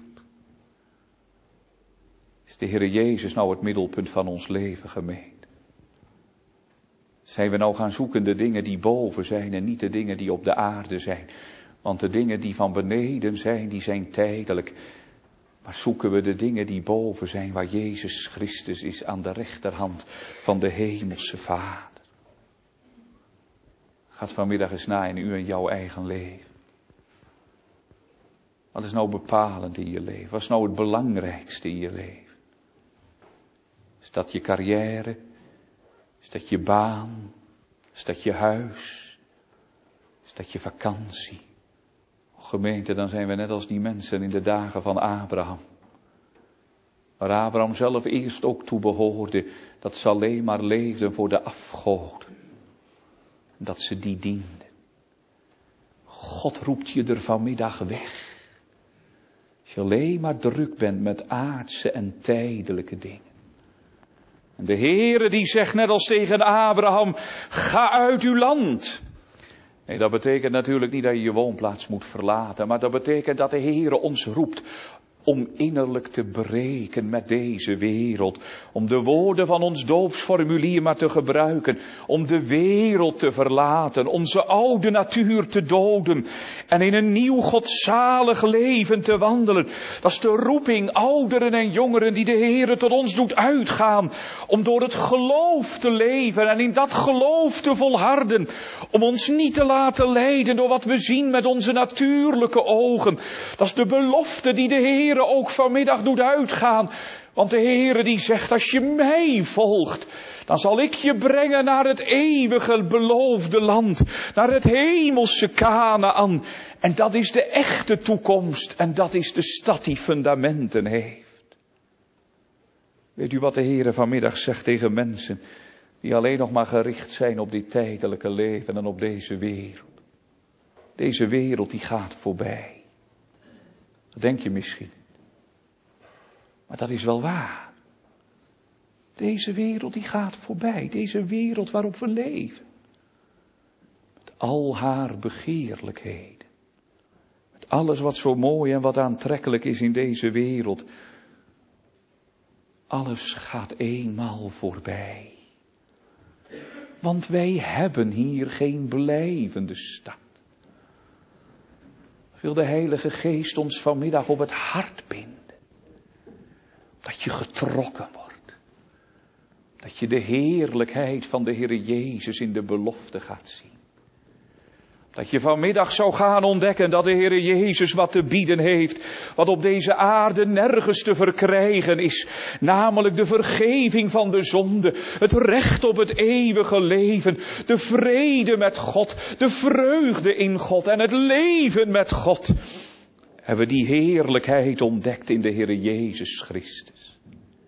Is de Heere Jezus nou het middelpunt van ons leven, gemeente? Zijn we nou gaan zoeken de dingen die boven zijn en niet de dingen die op de aarde zijn? Want de dingen die van beneden zijn, die zijn tijdelijk. Maar zoeken we de dingen die boven zijn, waar Jezus Christus is aan de rechterhand van de hemelse Vader? Gaat vanmiddag eens na in uw en jouw eigen leven. Wat is nou bepalend in je leven? Wat is nou het belangrijkste in je leven? Is dat je carrière? Is dat je baan? Is dat je huis? Is dat je vakantie? Gemeente, dan zijn we net als die mensen in de dagen van Abraham. Waar Abraham zelf eerst ook toe behoorde, dat ze alleen maar leefden voor de afgoden. Dat ze die dienden. God roept je er vanmiddag weg. Als je alleen maar druk bent met aardse en tijdelijke dingen. En de Heere die zegt net als tegen Abraham, ga uit uw land. Nee, dat betekent natuurlijk niet dat je je woonplaats moet verlaten. Maar dat betekent dat de Heere ons roept om innerlijk te breken met deze wereld. Om de woorden van ons doopsformulier maar te gebruiken. Om de wereld te verlaten. Onze oude natuur te doden. En in een nieuw godzalig leven te wandelen. Dat is de roeping, ouderen en jongeren, die de Heere tot ons doet uitgaan. Om door het geloof te leven en in dat geloof te volharden. Om ons niet te laten leiden door wat we zien met onze natuurlijke ogen. Dat is de belofte die de Heere ook vanmiddag doet uitgaan. Want de Heere die zegt, als je mij volgt, dan zal ik je brengen naar het eeuwige beloofde land. Naar het hemelse Kanaän. En dat is de echte toekomst. En dat is de stad die fundamenten heeft. Weet u wat de Heere vanmiddag zegt tegen mensen die alleen nog maar gericht zijn op dit tijdelijke leven en op deze wereld? Deze wereld die gaat voorbij. Dat denk je misschien. Maar dat is wel waar. Deze wereld die gaat voorbij. Deze wereld waarop we leven. Met al haar begeerlijkheden. Met alles wat zo mooi en wat aantrekkelijk is in deze wereld. Alles gaat eenmaal voorbij. Want wij hebben hier geen blijvende stad. Wil de Heilige Geest ons vanmiddag op het hart binden. Dat je getrokken wordt. Dat je de heerlijkheid van de Heere Jezus in de belofte gaat zien. Dat je vanmiddag zou gaan ontdekken dat de Heere Jezus wat te bieden heeft. Wat op deze aarde nergens te verkrijgen is. Namelijk de vergeving van de zonde. Het recht op het eeuwige leven. De vrede met God. De vreugde in God. En het leven met God. Hebben we die heerlijkheid ontdekt in de Heere Jezus Christus.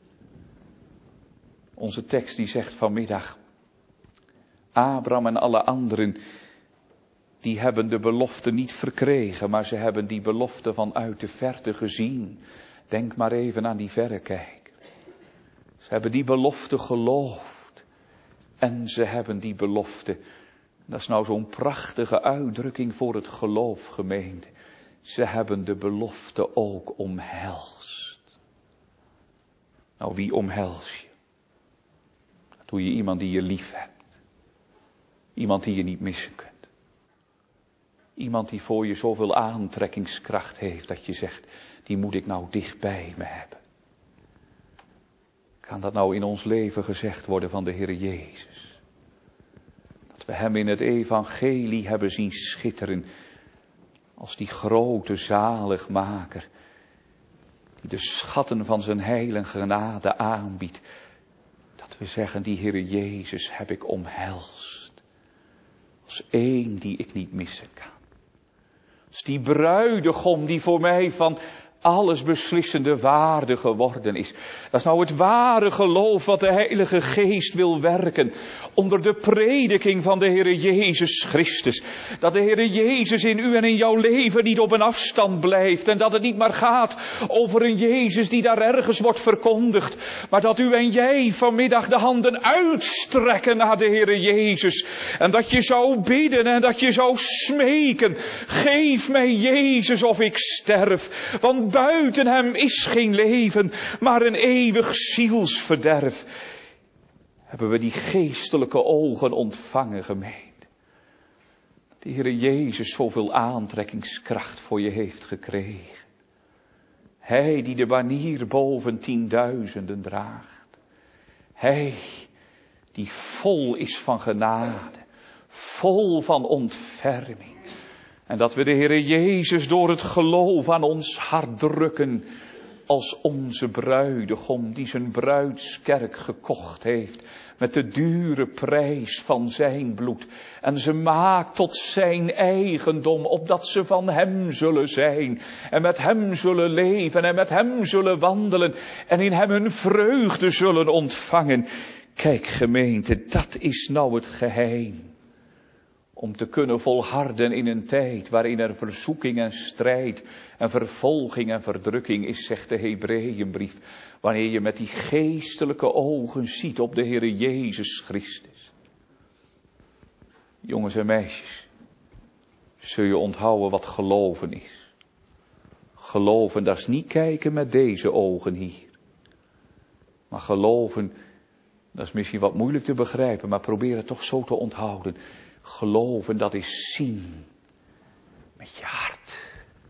Onze tekst die zegt vanmiddag. Abraham en alle anderen, die hebben de belofte niet verkregen, maar ze hebben die belofte vanuit de verte gezien. Denk maar even aan die verrekijker. Ze hebben die belofte geloofd. En ze hebben die belofte. Dat is nou zo'n prachtige uitdrukking voor het geloof, gemeente. Ze hebben de belofte ook omhelst. Nou, wie omhels je? Dat doe je iemand die je lief hebt. Iemand die je niet missen kunt. Iemand die voor je zoveel aantrekkingskracht heeft dat je zegt, die moet ik nou dicht bij me hebben. Kan dat nou in ons leven gezegd worden van de Heer Jezus? Dat we hem in het evangelie hebben zien schitteren als die grote zaligmaker, die de schatten van zijn heil en genade aanbiedt. Dat we zeggen, die Heer Jezus heb ik omhelst. Als één die ik niet missen kan. Als die bruidegom die voor mij van alles beslissende waarde geworden is. Dat is nou het ware geloof wat de Heilige Geest wil werken. Onder de prediking van de Heere Jezus Christus. Dat de Heere Jezus in u en in jouw leven niet op een afstand blijft. En dat het niet maar gaat over een Jezus die daar ergens wordt verkondigd. Maar dat u en jij vanmiddag de handen uitstrekken naar de Heere Jezus. En dat je zou bidden en dat je zou smeken. Geef mij Jezus of ik sterf. Want buiten hem is geen leven, maar een eeuwig zielsverderf. Hebben we die geestelijke ogen ontvangen, gemeente. Dat de Heere Jezus zoveel aantrekkingskracht voor je heeft gekregen. Hij die de banier boven 10.000 draagt. Hij die vol is van genade, vol van ontferming. En dat we de Heere Jezus door het geloof aan ons hart drukken als onze bruidegom die zijn bruidskerk gekocht heeft met de dure prijs van zijn bloed. En ze maakt tot zijn eigendom, opdat ze van hem zullen zijn en met hem zullen leven en met hem zullen wandelen en in hem hun vreugde zullen ontvangen. Kijk gemeente, dat is nou het geheim. Om te kunnen volharden in een tijd waarin er verzoeking en strijd en vervolging en verdrukking is, zegt de Hebreeënbrief. Wanneer je met die geestelijke ogen ziet op de Heere Jezus Christus. Jongens en meisjes, zul je onthouden wat geloven is. Geloven, dat is niet kijken met deze ogen hier. Maar geloven, dat is misschien wat moeilijk te begrijpen, maar probeer het toch zo te onthouden. Geloven, dat is zien met je hart.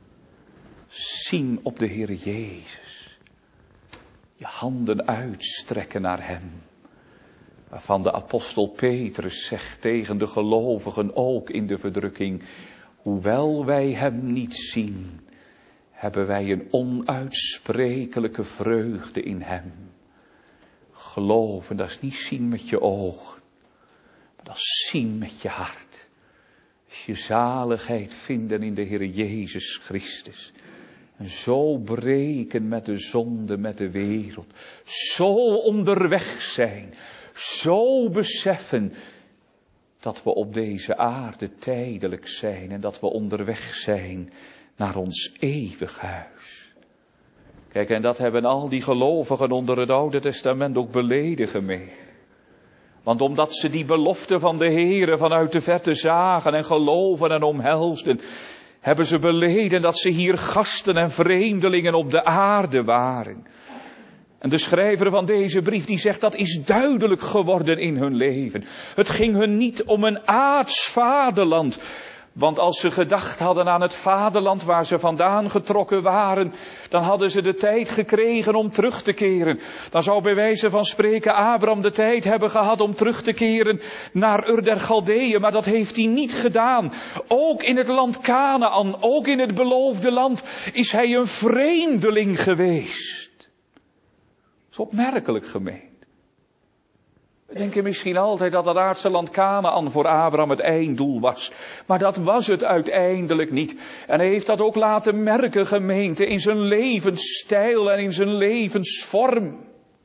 Zien op de Heere Jezus. Je handen uitstrekken naar hem. Waarvan de apostel Petrus zegt tegen de gelovigen ook in de verdrukking. Hoewel wij hem niet zien, hebben wij een onuitsprekelijke vreugde in hem. Geloven, dat is niet zien met je ogen. Dat is zien met je hart. Als je zaligheid vinden in de Heere Jezus Christus. En zo breken met de zonde, met de wereld. Zo onderweg zijn. Zo beseffen dat we op deze aarde tijdelijk zijn. En dat we onderweg zijn naar ons eeuwig huis. Kijk, en dat hebben al die gelovigen onder het Oude Testament ook beleden, gemeente. Want omdat ze die belofte van de Heere vanuit de verte zagen en geloven en omhelsden, hebben ze beleden dat ze hier gasten en vreemdelingen op de aarde waren. En de schrijver van deze brief die zegt dat is duidelijk geworden in hun leven. Het ging hun niet om een aards vaderland. Want als ze gedacht hadden aan het vaderland waar ze vandaan getrokken waren, dan hadden ze de tijd gekregen om terug te keren. Dan zou bij wijze van spreken Abraham de tijd hebben gehad om terug te keren naar Ur der Galdeeën, maar dat heeft hij niet gedaan. Ook in het land Kanaan, ook in het beloofde land is hij een vreemdeling geweest. Dat is opmerkelijk, gemeend. We denken misschien altijd dat het aardse land Kanaan voor Abraham het einddoel was. Maar dat was het uiteindelijk niet. En hij heeft dat ook laten merken, gemeente, in zijn levensstijl en in zijn levensvorm.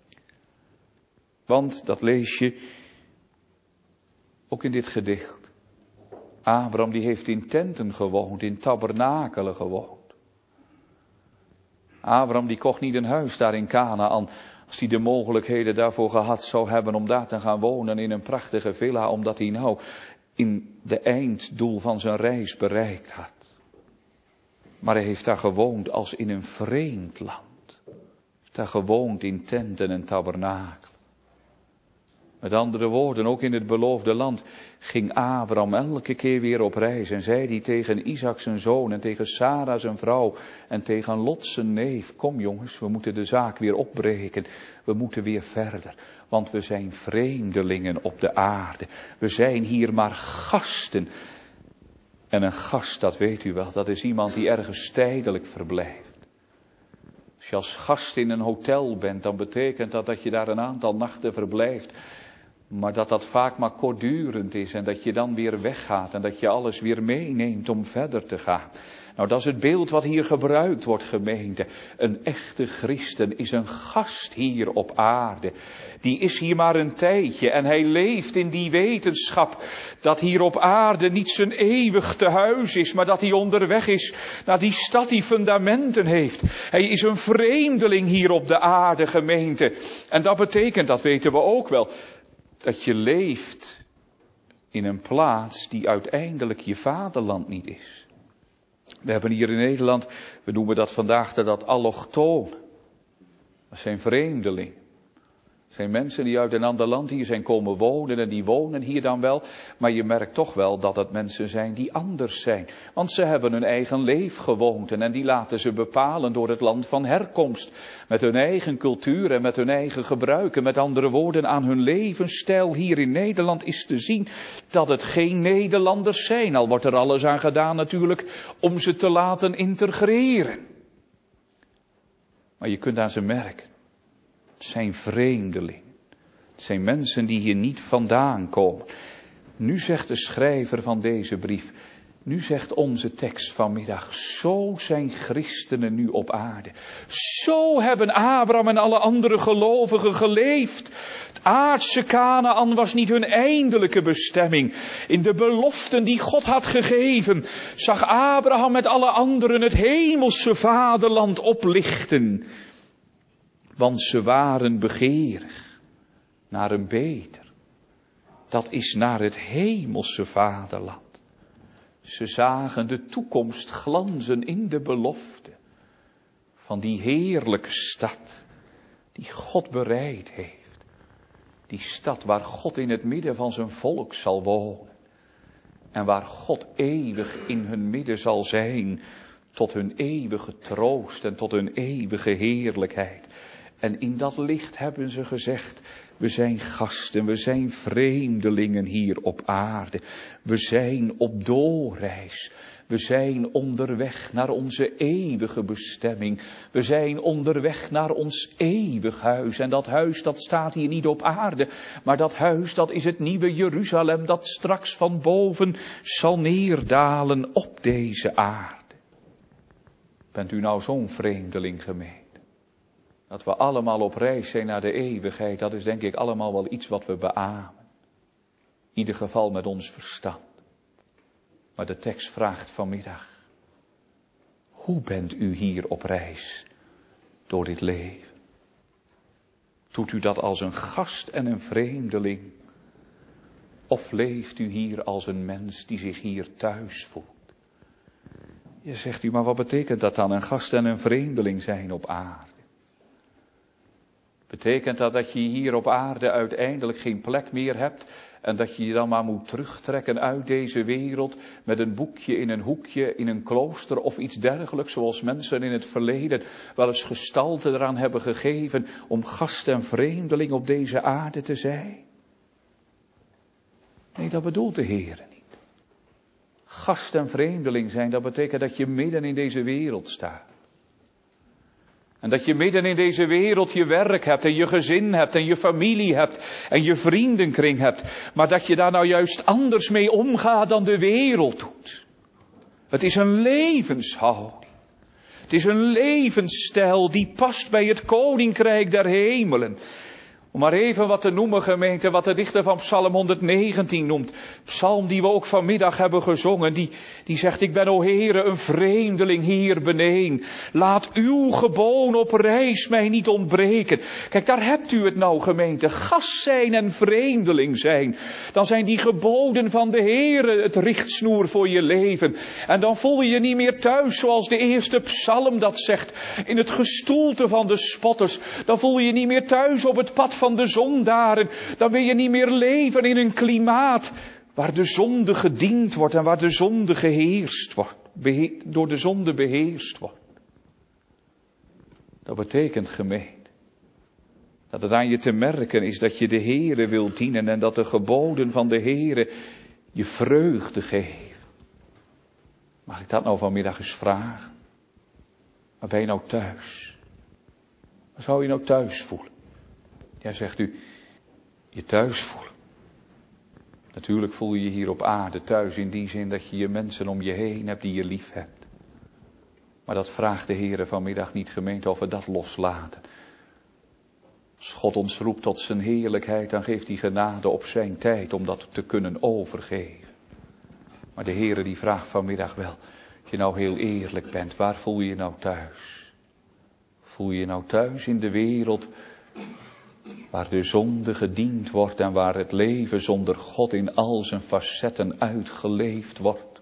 Want, dat lees je ook in dit gedicht. Abraham die heeft in tenten gewoond, in tabernakelen gewoond. Abraham die kocht niet een huis daar in Kanaan. Als hij de mogelijkheden daarvoor gehad zou hebben om daar te gaan wonen in een prachtige villa, omdat hij nou in de einddoel van zijn reis bereikt had. Maar hij heeft daar gewoond als in een vreemd land. Hij heeft daar gewoond in tenten en tabernakel. Met andere woorden, ook in het beloofde land ging Abraham elke keer weer op reis. En zei hij tegen Isaac zijn zoon en tegen Sara zijn vrouw en tegen Lot zijn neef: kom jongens, we moeten de zaak weer opbreken. We moeten weer verder, want we zijn vreemdelingen op de aarde. We zijn hier maar gasten. En een gast, dat weet u wel, dat is iemand die ergens tijdelijk verblijft. Als je als gast in een hotel bent, dan betekent dat dat je daar een aantal nachten verblijft. Maar dat vaak maar kortdurend is en dat je dan weer weggaat en dat je alles weer meeneemt om verder te gaan. Nou, dat is het beeld wat hier gebruikt wordt, gemeente. Een echte christen is een gast hier op aarde. Die is hier maar een tijdje en hij leeft in die wetenschap dat hier op aarde niet zijn eeuwig tehuis is, maar dat hij onderweg is naar die stad die fundamenten heeft. Hij is een vreemdeling hier op de aarde, gemeente. En dat betekent, dat weten we ook wel, dat je leeft in een plaats die uiteindelijk je vaderland niet is. We hebben hier in Nederland, we noemen dat vandaag dat allochtoon. Dat zijn vreemdelingen. Dat zijn mensen die uit een ander land hier zijn komen wonen en die wonen hier dan wel. Maar je merkt toch wel dat het mensen zijn die anders zijn. Want ze hebben hun eigen leefgewoonten en die laten ze bepalen door het land van herkomst. Met hun eigen cultuur en met hun eigen gebruiken. Met andere woorden, aan hun levensstijl hier in Nederland is te zien dat het geen Nederlanders zijn. Al wordt er alles aan gedaan natuurlijk om ze te laten integreren. Maar je kunt aan ze merken. Het zijn vreemdelingen. Het zijn mensen die hier niet vandaan komen. Nu zegt de schrijver van deze brief, nu zegt onze tekst vanmiddag, zo zijn christenen nu op aarde. Zo hebben Abraham en alle andere gelovigen geleefd. Het aardse Kanaan was niet hun eindelijke bestemming. In de beloften die God had gegeven, zag Abraham met alle anderen het hemelse vaderland oplichten. Want ze waren begeerig naar een beter. Dat is naar het hemelse vaderland. Ze zagen de toekomst glanzen in de belofte van die heerlijke stad die God bereid heeft. Die stad waar God in het midden van zijn volk zal wonen. En waar God eeuwig in hun midden zal zijn tot hun eeuwige troost en tot hun eeuwige heerlijkheid. En in dat licht hebben ze gezegd, we zijn gasten, we zijn vreemdelingen hier op aarde. We zijn op doorreis. We zijn onderweg naar onze eeuwige bestemming. We zijn onderweg naar ons eeuwig huis. En dat huis dat staat hier niet op aarde, maar dat huis dat is het nieuwe Jeruzalem dat straks van boven zal neerdalen op deze aarde. Bent u nou zo'n vreemdeling gemeente? Dat we allemaal op reis zijn naar de eeuwigheid, dat is denk ik allemaal wel iets wat we beamen. In ieder geval met ons verstand. Maar de tekst vraagt vanmiddag, hoe bent u hier op reis door dit leven? Doet u dat als een gast en een vreemdeling? Of leeft u hier als een mens die zich hier thuis voelt? Je zegt u, maar wat betekent dat dan, een gast en een vreemdeling zijn op aarde? Betekent dat je hier op aarde uiteindelijk geen plek meer hebt en dat je je dan maar moet terugtrekken uit deze wereld met een boekje in een hoekje in een klooster of iets dergelijks, zoals mensen in het verleden wel eens gestalte eraan hebben gegeven om gast en vreemdeling op deze aarde te zijn? Nee, dat bedoelt de Heer niet. Gast en vreemdeling zijn, dat betekent dat je midden in deze wereld staat. En dat je midden in deze wereld je werk hebt en je gezin hebt en je familie hebt en je vriendenkring hebt. Maar dat je daar nou juist anders mee omgaat dan de wereld doet. Het is een levenshouding. Het is een levensstijl die past bij het koninkrijk der hemelen. Om maar even wat te noemen, gemeente, wat de dichter van Psalm 119 noemt. Psalm die we ook vanmiddag hebben gezongen. Die zegt, ik ben, o Heere, een vreemdeling hier beneden. Laat uw geboden op reis mij niet ontbreken. Kijk, daar hebt u het nou, gemeente. Gast zijn en vreemdeling zijn. Dan zijn die geboden van de Heere het richtsnoer voor je leven. En dan voel je je niet meer thuis, zoals de eerste psalm dat zegt. In het gestoelte van de spotters. Dan voel je je niet meer thuis op het pad van de zondaren. Dan wil je niet meer leven in een klimaat waar de zonde gediend wordt en waar de zonde geheerst wordt. Door de zonde beheerst wordt. Dat betekent, gemeente, dat het aan je te merken is dat je de Heere wilt dienen en dat de geboden van de Heere je vreugde geven. Mag ik dat nou vanmiddag eens vragen? Waar ben je nou thuis? Waar zou je nou thuis voelen? Ja, zegt u, je thuis voelen. Natuurlijk voel je je hier op aarde thuis in die zin dat je je mensen om je heen hebt die je lief hebt. Maar dat vraagt de Heere vanmiddag niet, gemeente, of we dat loslaten. Als God ons roept tot zijn heerlijkheid, dan geeft hij genade op zijn tijd om dat te kunnen overgeven. Maar de Heere die vraagt vanmiddag wel, als je nou heel eerlijk bent, waar voel je je nou thuis? Voel je je nou thuis in de wereld waar de zonde gediend wordt en waar het leven zonder God in al zijn facetten uitgeleefd wordt?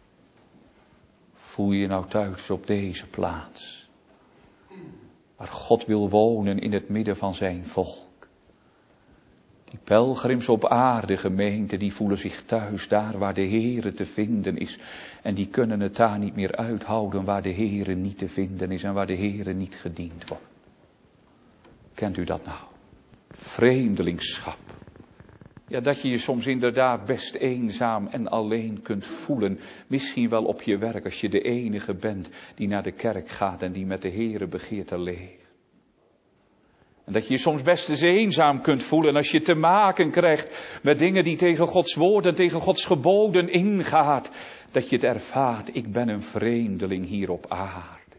Voel je je nou thuis op deze plaats, waar God wil wonen in het midden van zijn volk? Die pelgrims op aarde, gemeente, die voelen zich thuis daar waar de Heere te vinden is. En die kunnen het daar niet meer uithouden waar de Heere niet te vinden is en waar de Heere niet gediend wordt. Kent u dat nou? Vreemdelingschap. Ja, dat je je soms inderdaad best eenzaam en alleen kunt voelen. Misschien wel op je werk als je de enige bent die naar de kerk gaat en die met de Heere begeert te leven. En dat je je soms best eens eenzaam kunt voelen als je te maken krijgt met dingen die tegen Gods woord en tegen Gods geboden ingaat. Dat je het ervaart, ik ben een vreemdeling hier op aarde.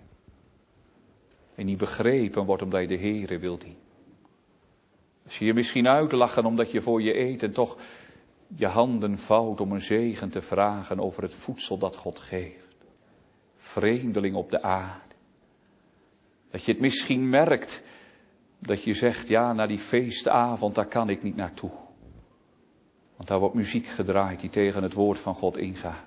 En niet begrepen wordt omdat je de Heere wilt dienen. Als je je misschien uitlachen omdat je voor je eten toch je handen vouwt om een zegen te vragen over het voedsel dat God geeft. Vreemdeling op de aarde. Dat je het misschien merkt dat je zegt, ja, naar die feestavond, daar kan ik niet naartoe. Want daar wordt muziek gedraaid die tegen het woord van God ingaat.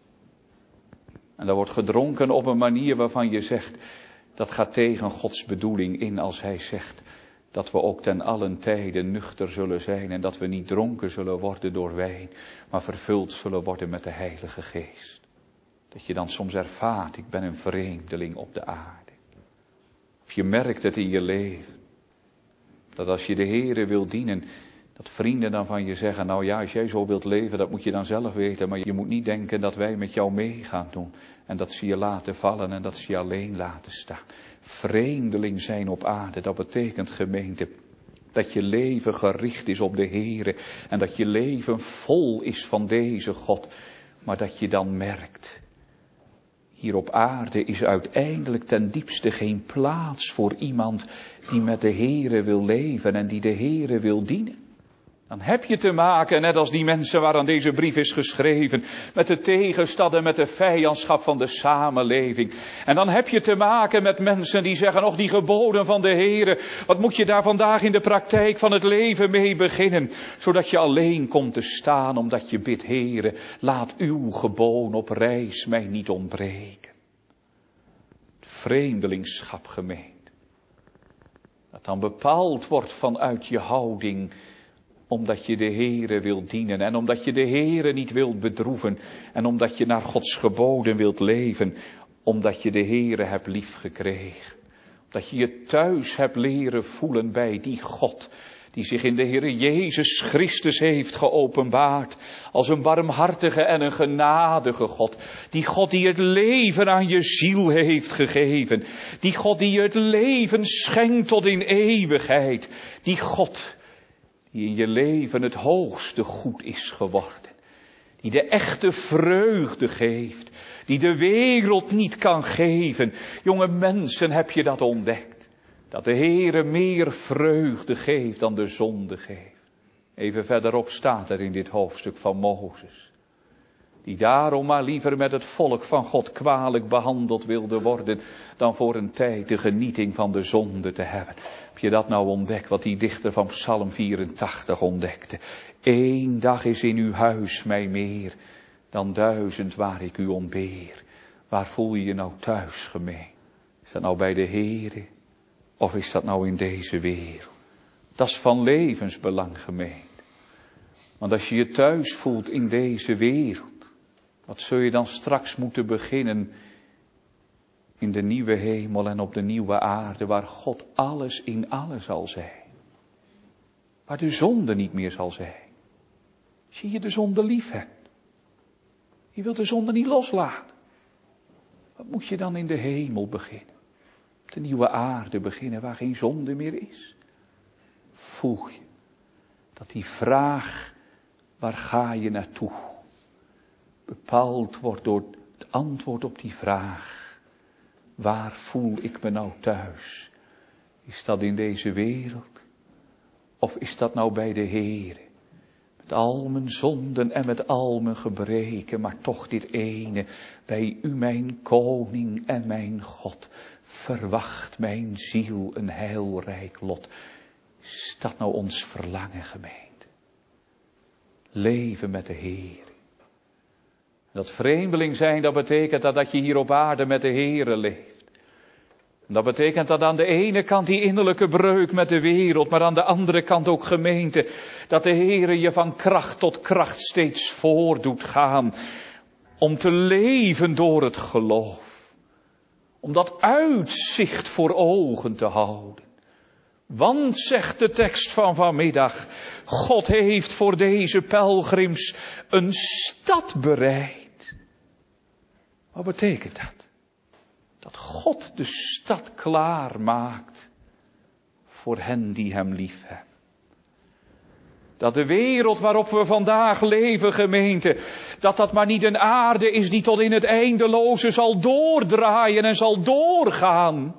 En daar wordt gedronken op een manier waarvan je zegt, dat gaat tegen Gods bedoeling in als hij zegt dat we ook ten allen tijde nuchter zullen zijn en dat we niet dronken zullen worden door wijn, maar vervuld zullen worden met de Heilige Geest. Dat je dan soms ervaart, ik ben een vreemdeling op de aarde. Of je merkt het in je leven. Dat als je de Heere wil dienen, dat vrienden dan van je zeggen, nou ja, als jij zo wilt leven, dat moet je dan zelf weten. Maar je moet niet denken dat wij met jou mee gaan doen. En dat ze je laten vallen en dat ze je alleen laten staan. Vreemdeling zijn op aarde, dat betekent, gemeente, dat je leven gericht is op de Heere. En dat je leven vol is van deze God. Maar dat je dan merkt, hier op aarde is uiteindelijk ten diepste geen plaats voor iemand die met de Heere wil leven en die de Heere wil dienen. Dan heb je te maken, net als die mensen waaraan deze brief is geschreven, met de tegenstand en met de vijandschap van de samenleving. En dan heb je te maken met mensen die zeggen, och, die geboden van de Heere, wat moet je daar vandaag in de praktijk van het leven mee beginnen? Zodat je alleen komt te staan, omdat je bidt, Heere, laat uw geboden op reis mij niet ontbreken. Vreemdelingschap, gemeente. Dat dan bepaald wordt vanuit je houding, omdat je de Heere wilt dienen en omdat je de Heere niet wilt bedroeven en omdat je naar Gods geboden wilt leven, omdat je de Heere hebt liefgekregen. Dat je je thuis hebt leren voelen bij die God die zich in de Heere Jezus Christus heeft geopenbaard als een barmhartige en een genadige God. Die God die het leven aan je ziel heeft gegeven. Die God die je het leven schenkt tot in eeuwigheid. Die God die in je leven het hoogste goed is geworden. Die de echte vreugde geeft. Die de wereld niet kan geven. Jonge mensen, heb je dat ontdekt? Dat de Heere meer vreugde geeft dan de zonde geeft. Even verderop staat er in dit hoofdstuk van Mozes. Die daarom maar liever met het volk van God kwalijk behandeld wilde worden, dan voor een tijd de genieting van de zonde te hebben. Heb je dat nou ontdekt, wat die dichter van Psalm 84 ontdekte? 1 dag is in uw huis mij meer dan 1000 waar ik u ontbeer. Waar voel je je nou thuis, gemeen? Is dat nou bij de Heere? Of is dat nou in deze wereld? Dat is van levensbelang, gemeen. Want als je je thuis voelt in deze wereld, wat zul je dan straks moeten beginnen in de nieuwe hemel en op de nieuwe aarde, waar God alles in alles zal zijn. Waar de zonde niet meer zal zijn. Als je de zonde lief hebt. Je wilt de zonde niet loslaten. Wat moet je dan in de hemel beginnen? Op de nieuwe aarde beginnen waar geen zonde meer is. Voel je dat die vraag, waar ga je naartoe, bepaald wordt door het antwoord op die vraag. Waar voel ik me nou thuis? Is dat in deze wereld? Of is dat nou bij de Heere? Met al mijn zonden en met al mijn gebreken, maar toch dit ene. Bij u mijn koning en mijn God, verwacht mijn ziel een heilrijk lot. Is dat nou ons verlangen, gemeente? Leven met de Heere. Dat vreemdeling zijn, dat betekent dat je hier op aarde met de Heere leeft. En dat betekent dat aan de ene kant die innerlijke breuk met de wereld, maar aan de andere kant ook, gemeente, dat de Heere je van kracht tot kracht steeds voor doet gaan. Om te leven door het geloof. Om dat uitzicht voor ogen te houden. Want, zegt de tekst van vanmiddag, God heeft voor deze pelgrims een stad bereid. Wat betekent dat? Dat God de stad klaar maakt voor hen die hem lief hebben. Dat de wereld waarop we vandaag leven, gemeente, dat maar niet een aarde is die tot in het eindeloze zal doordraaien en zal doorgaan.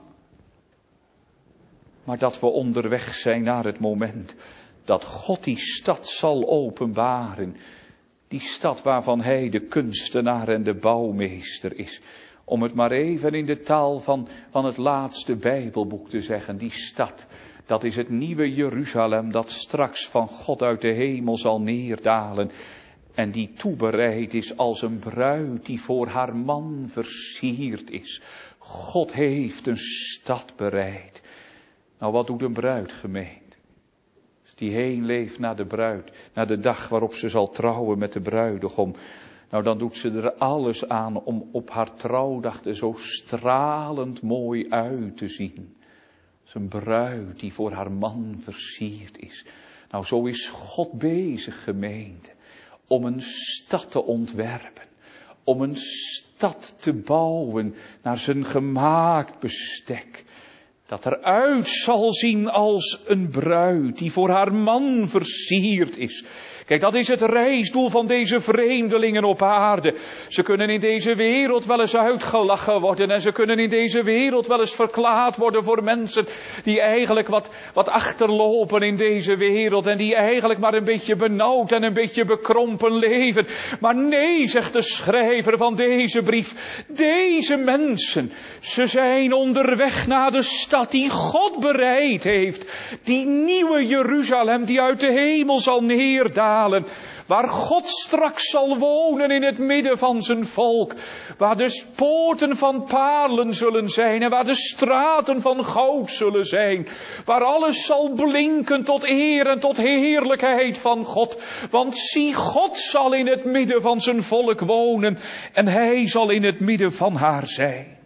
Maar dat we onderweg zijn naar het moment dat God die stad zal openbaren. Die stad waarvan hij de kunstenaar en de bouwmeester is. Om het maar even in de taal van het laatste Bijbelboek te zeggen. Die stad, dat is het nieuwe Jeruzalem dat straks van God uit de hemel zal neerdalen. En die toebereid is als een bruid die voor haar man versierd is. God heeft een stad bereid. Nou, wat doet een bruid, gemeente? Als die heen leeft naar de bruid, naar de dag waarop ze zal trouwen met de bruidegom. Nou, dan doet ze er alles aan om op haar trouwdag er zo stralend mooi uit te zien. Als een bruid die voor haar man versierd is. Nou, zo is God bezig, gemeente, om een stad te ontwerpen. Om een stad te bouwen naar zijn gemaakt bestek. Dat eruit zal zien als een bruid die voor haar man versierd is. Kijk, dat is het reisdoel van deze vreemdelingen op aarde. Ze kunnen in deze wereld wel eens uitgelachen worden. En ze kunnen in deze wereld wel eens verklaard worden voor mensen die eigenlijk wat achterlopen in deze wereld. En die eigenlijk maar een beetje benauwd en een beetje bekrompen leven. Maar nee, zegt de schrijver van deze brief. Deze mensen, ze zijn onderweg naar de stad die God bereid heeft. Die nieuwe Jeruzalem die uit de hemel zal neerdalen. Waar God straks zal wonen in het midden van zijn volk. Waar de poorten van parelen zullen zijn. En waar de straten van goud zullen zijn. Waar alles zal blinken tot eer en tot heerlijkheid van God. Want zie, God zal in het midden van zijn volk wonen. En hij zal in het midden van haar zijn.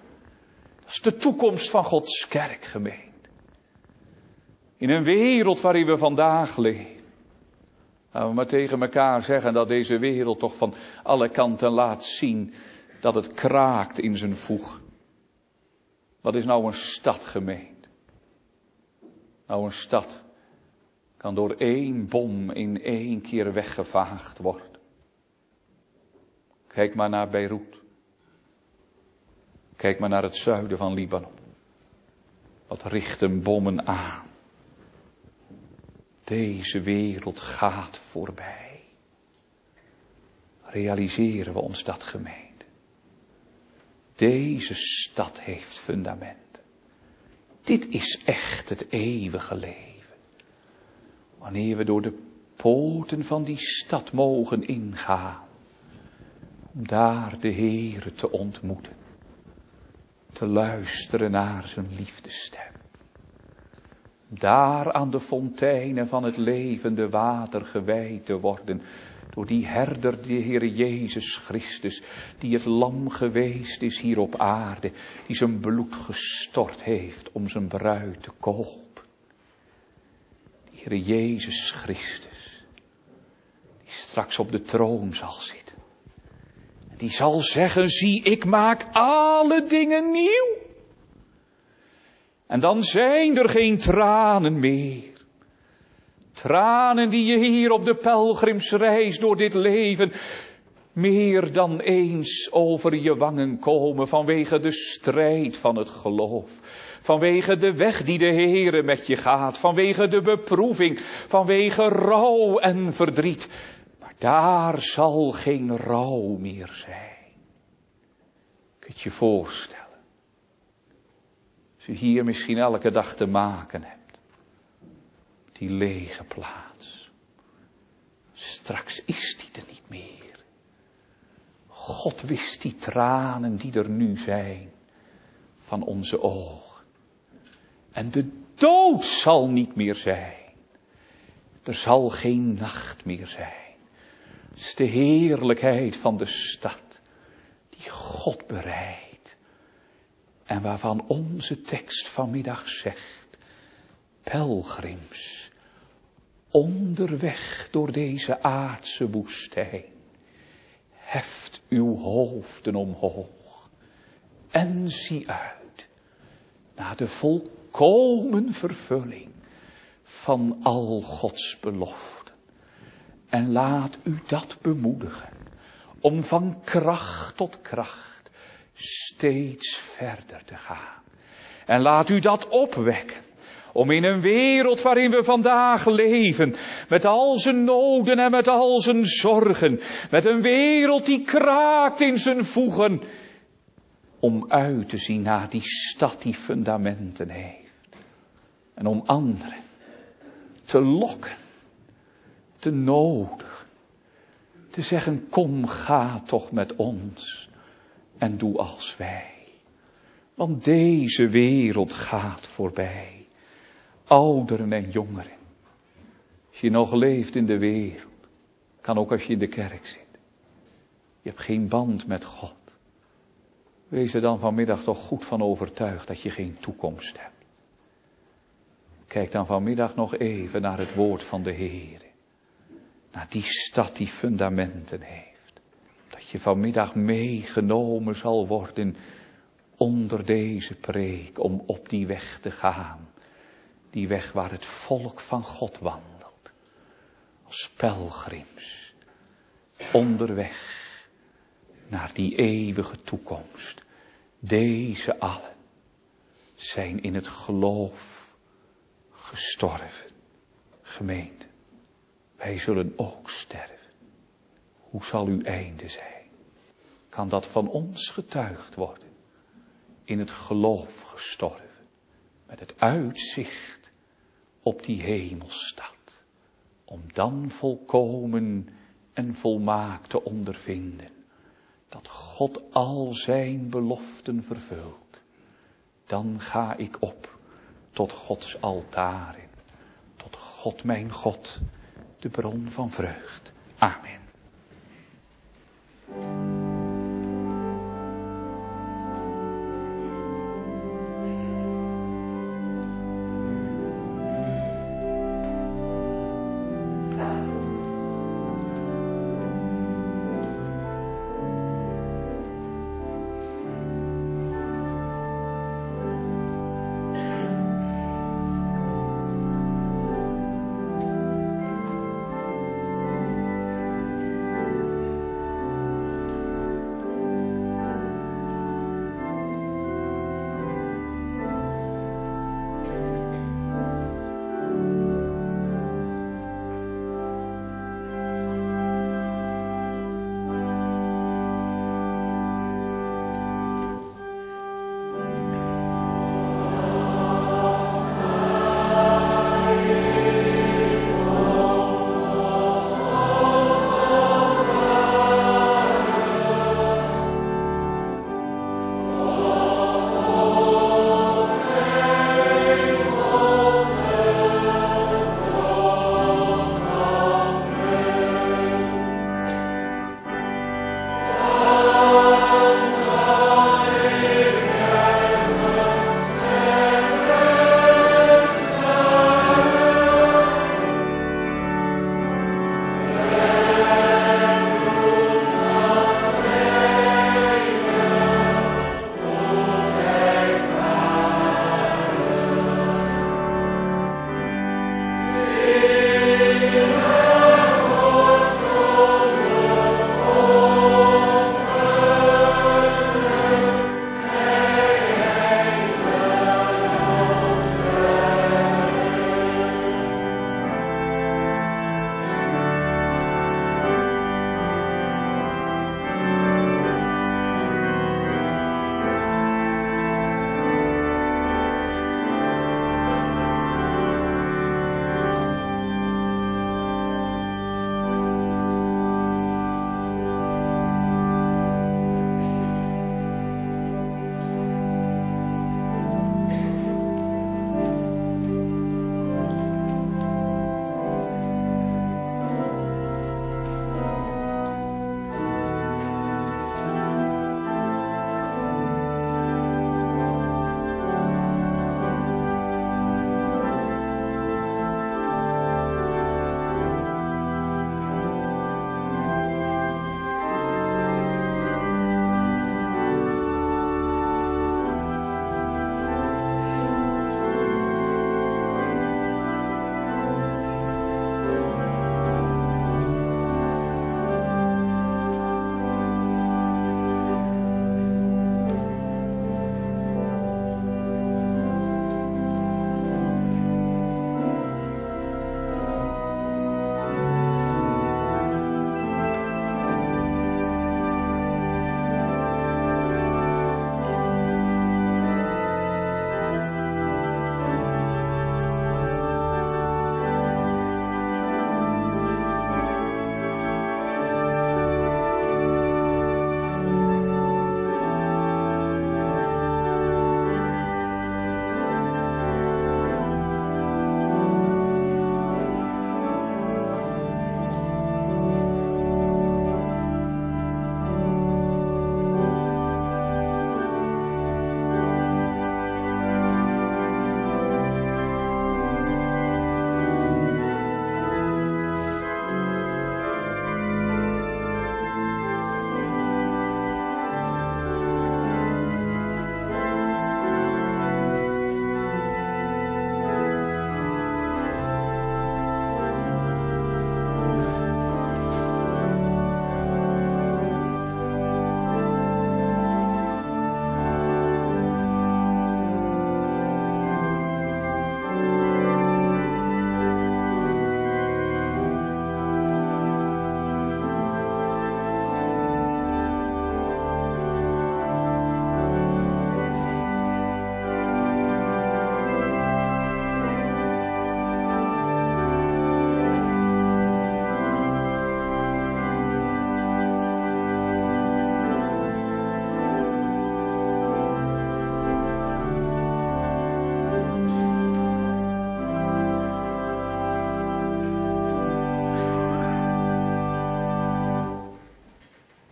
Dat is de toekomst van Gods kerk, gemeente. In een wereld waarin we vandaag leven. Laten we maar tegen elkaar zeggen dat deze wereld toch van alle kanten laat zien dat het kraakt in zijn voeg. Wat is nou een stad, gemeente? Nou, een stad kan door 1 bom in 1 keer weggevaagd worden. Kijk maar naar Beirut. Kijk maar naar het zuiden van Libanon. wat richten bommen aan. Deze wereld gaat voorbij. Realiseren we ons dat, gemeente? Deze stad heeft fundamenten. Dit is echt het eeuwige leven. Wanneer we door de poorten van die stad mogen ingaan, om daar de Heere te ontmoeten, te luisteren naar zijn liefdesstem. Daar aan de fonteinen van het levende water gewijd te worden, door die herder, de Heere Jezus Christus, die het lam geweest is hier op aarde, die zijn bloed gestort heeft om zijn bruid te kopen. Die Heere Jezus Christus, die straks op de troon zal zitten. Die zal zeggen, zie, ik maak alle dingen nieuw. En dan zijn er geen tranen meer. Tranen die je hier op de pelgrimsreis door dit leven meer dan eens over je wangen komen vanwege de strijd van het geloof. Vanwege de weg die de Heere met je gaat. Vanwege de beproeving. Vanwege rouw en verdriet. Maar daar zal geen rouw meer zijn. Kun je je voorstellen? Als je hier misschien elke dag te maken hebt. Die lege plaats. Straks is die er niet meer. God wist die tranen die er nu zijn. Van onze ogen. En de dood zal niet meer zijn. Er zal geen nacht meer zijn. Het is de heerlijkheid van de stad. Die God bereidt. En waarvan onze tekst vanmiddag zegt. Pelgrims. Onderweg door deze aardse woestijn. Heft uw hoofden omhoog. En zie uit. Naar de volkomen vervulling. Van al Gods beloften. En laat u dat bemoedigen. Om van kracht tot kracht. Steeds verder te gaan. En laat u dat opwekken. Om in een wereld waarin we vandaag leven, met al zijn noden en met al zijn zorgen, met een wereld die kraakt in zijn voegen, om uit te zien naar die stad die fundamenten heeft. En om anderen te lokken, te nodigen, te zeggen, kom, ga toch met ons en doe als wij. Want deze wereld gaat voorbij. Ouderen en jongeren. Als je nog leeft in de wereld. Kan ook als je in de kerk zit. Je hebt geen band met God. Wees er dan vanmiddag toch goed van overtuigd dat je geen toekomst hebt. Kijk dan vanmiddag nog even naar het woord van de Heer. Naar die stad die fundamenten heeft. Dat je vanmiddag meegenomen zal worden onder deze preek om op die weg te gaan. Die weg waar het volk van God wandelt. Als pelgrims. Onderweg. Naar die eeuwige toekomst. Deze allen. Zijn in het geloof. Gestorven. Gemeente. Wij zullen ook sterven. Hoe zal uw einde zijn? Kan dat van ons getuigd worden? In het geloof gestorven. Met het uitzicht op die hemelstad. Om dan volkomen en volmaakt te ondervinden. Dat God al zijn beloften vervult. Dan ga ik op tot Gods altaren. Tot God mijn God, de bron van vreugd. Amen.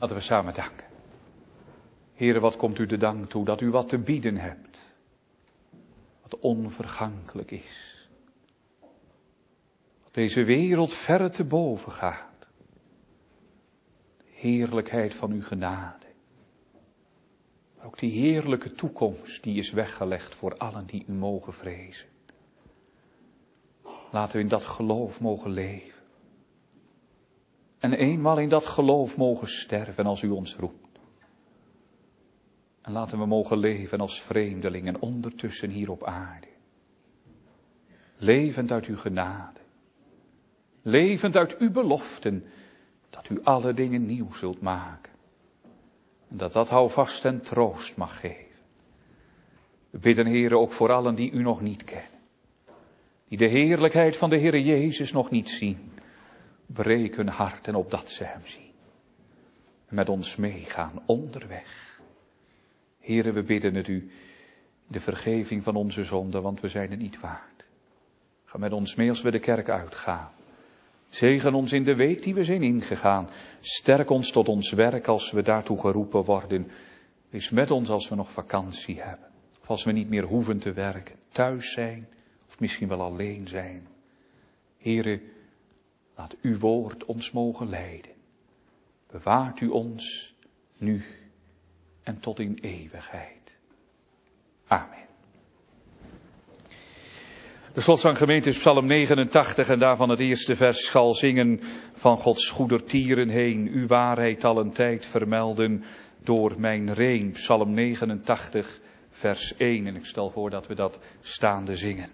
Laten we samen danken. Heere, wat komt u de dank toe dat u wat te bieden hebt. Wat onvergankelijk is. Wat deze wereld verre te boven gaat. De heerlijkheid van uw genade. Maar ook die heerlijke toekomst die is weggelegd voor allen die u mogen vrezen. Laten we in dat geloof mogen leven. En eenmaal in dat geloof mogen sterven als u ons roept. En laten we mogen leven als vreemdelingen ondertussen hier op aarde. Levend uit uw genade. Levend uit uw beloften dat u alle dingen nieuw zult maken. En dat houvast en troost mag geven. We bidden, Heere, ook voor allen die u nog niet kennen. Die de heerlijkheid van de Heere Jezus nog niet zien. Breek hun hart en opdat ze hem zien. En met ons meegaan onderweg. Heere, we bidden het u, de vergeving van onze zonden, want we zijn het niet waard. Ga met ons mee als we de kerk uitgaan. Zegen ons in de week die we zijn ingegaan. Sterk ons tot ons werk als we daartoe geroepen worden. Wees met ons als we nog vakantie hebben. Of als we niet meer hoeven te werken. Thuis zijn. Of misschien wel alleen zijn. Heere, laat uw woord ons mogen leiden. Bewaart u ons nu en tot in eeuwigheid. Amen. De slotzang gemeente is Psalm 89 en daarvan het eerste vers zal zingen van Gods goedertieren heen. Uw waarheid al een tijd vermelden door mijn reen. Psalm 89 vers 1 en ik stel voor dat we dat staande zingen.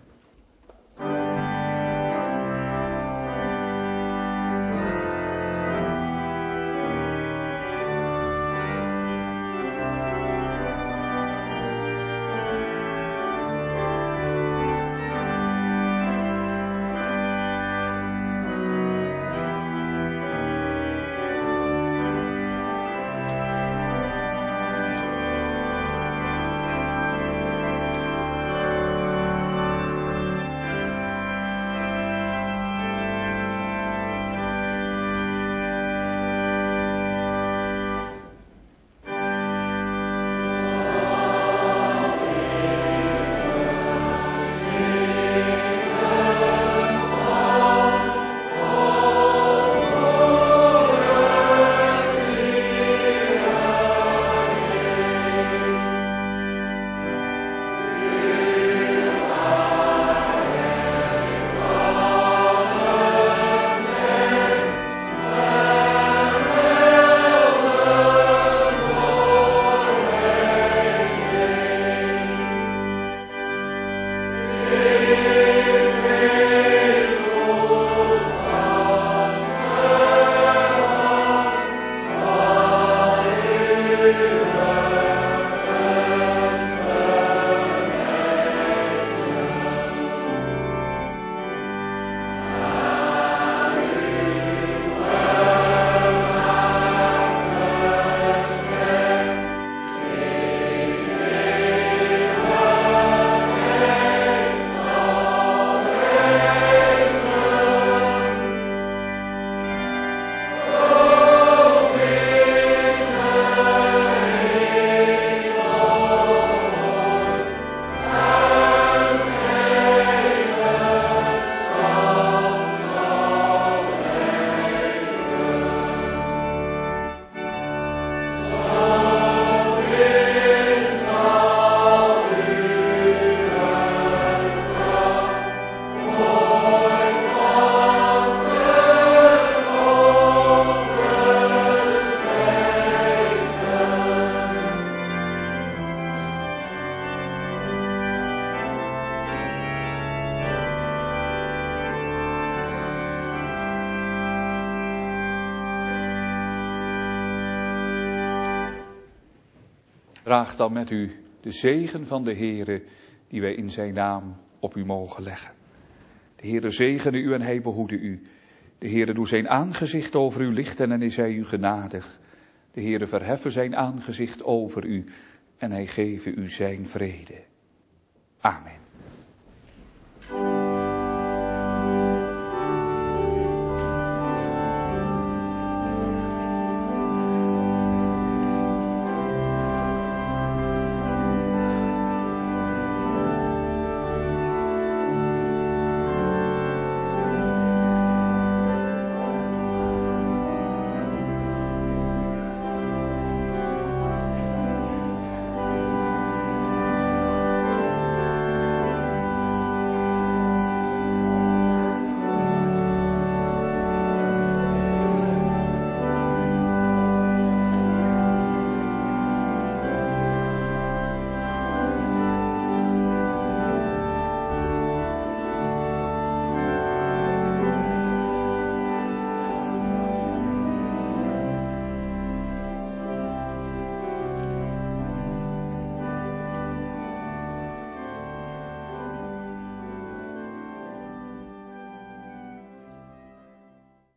Draag dan met u de zegen van de Heere, die wij in zijn naam op u mogen leggen. De Heere zegene u en hij behoede u. De Heere doe zijn aangezicht over u lichten en is hij u genadig. De Heere verheffen zijn aangezicht over u en hij geve u zijn vrede.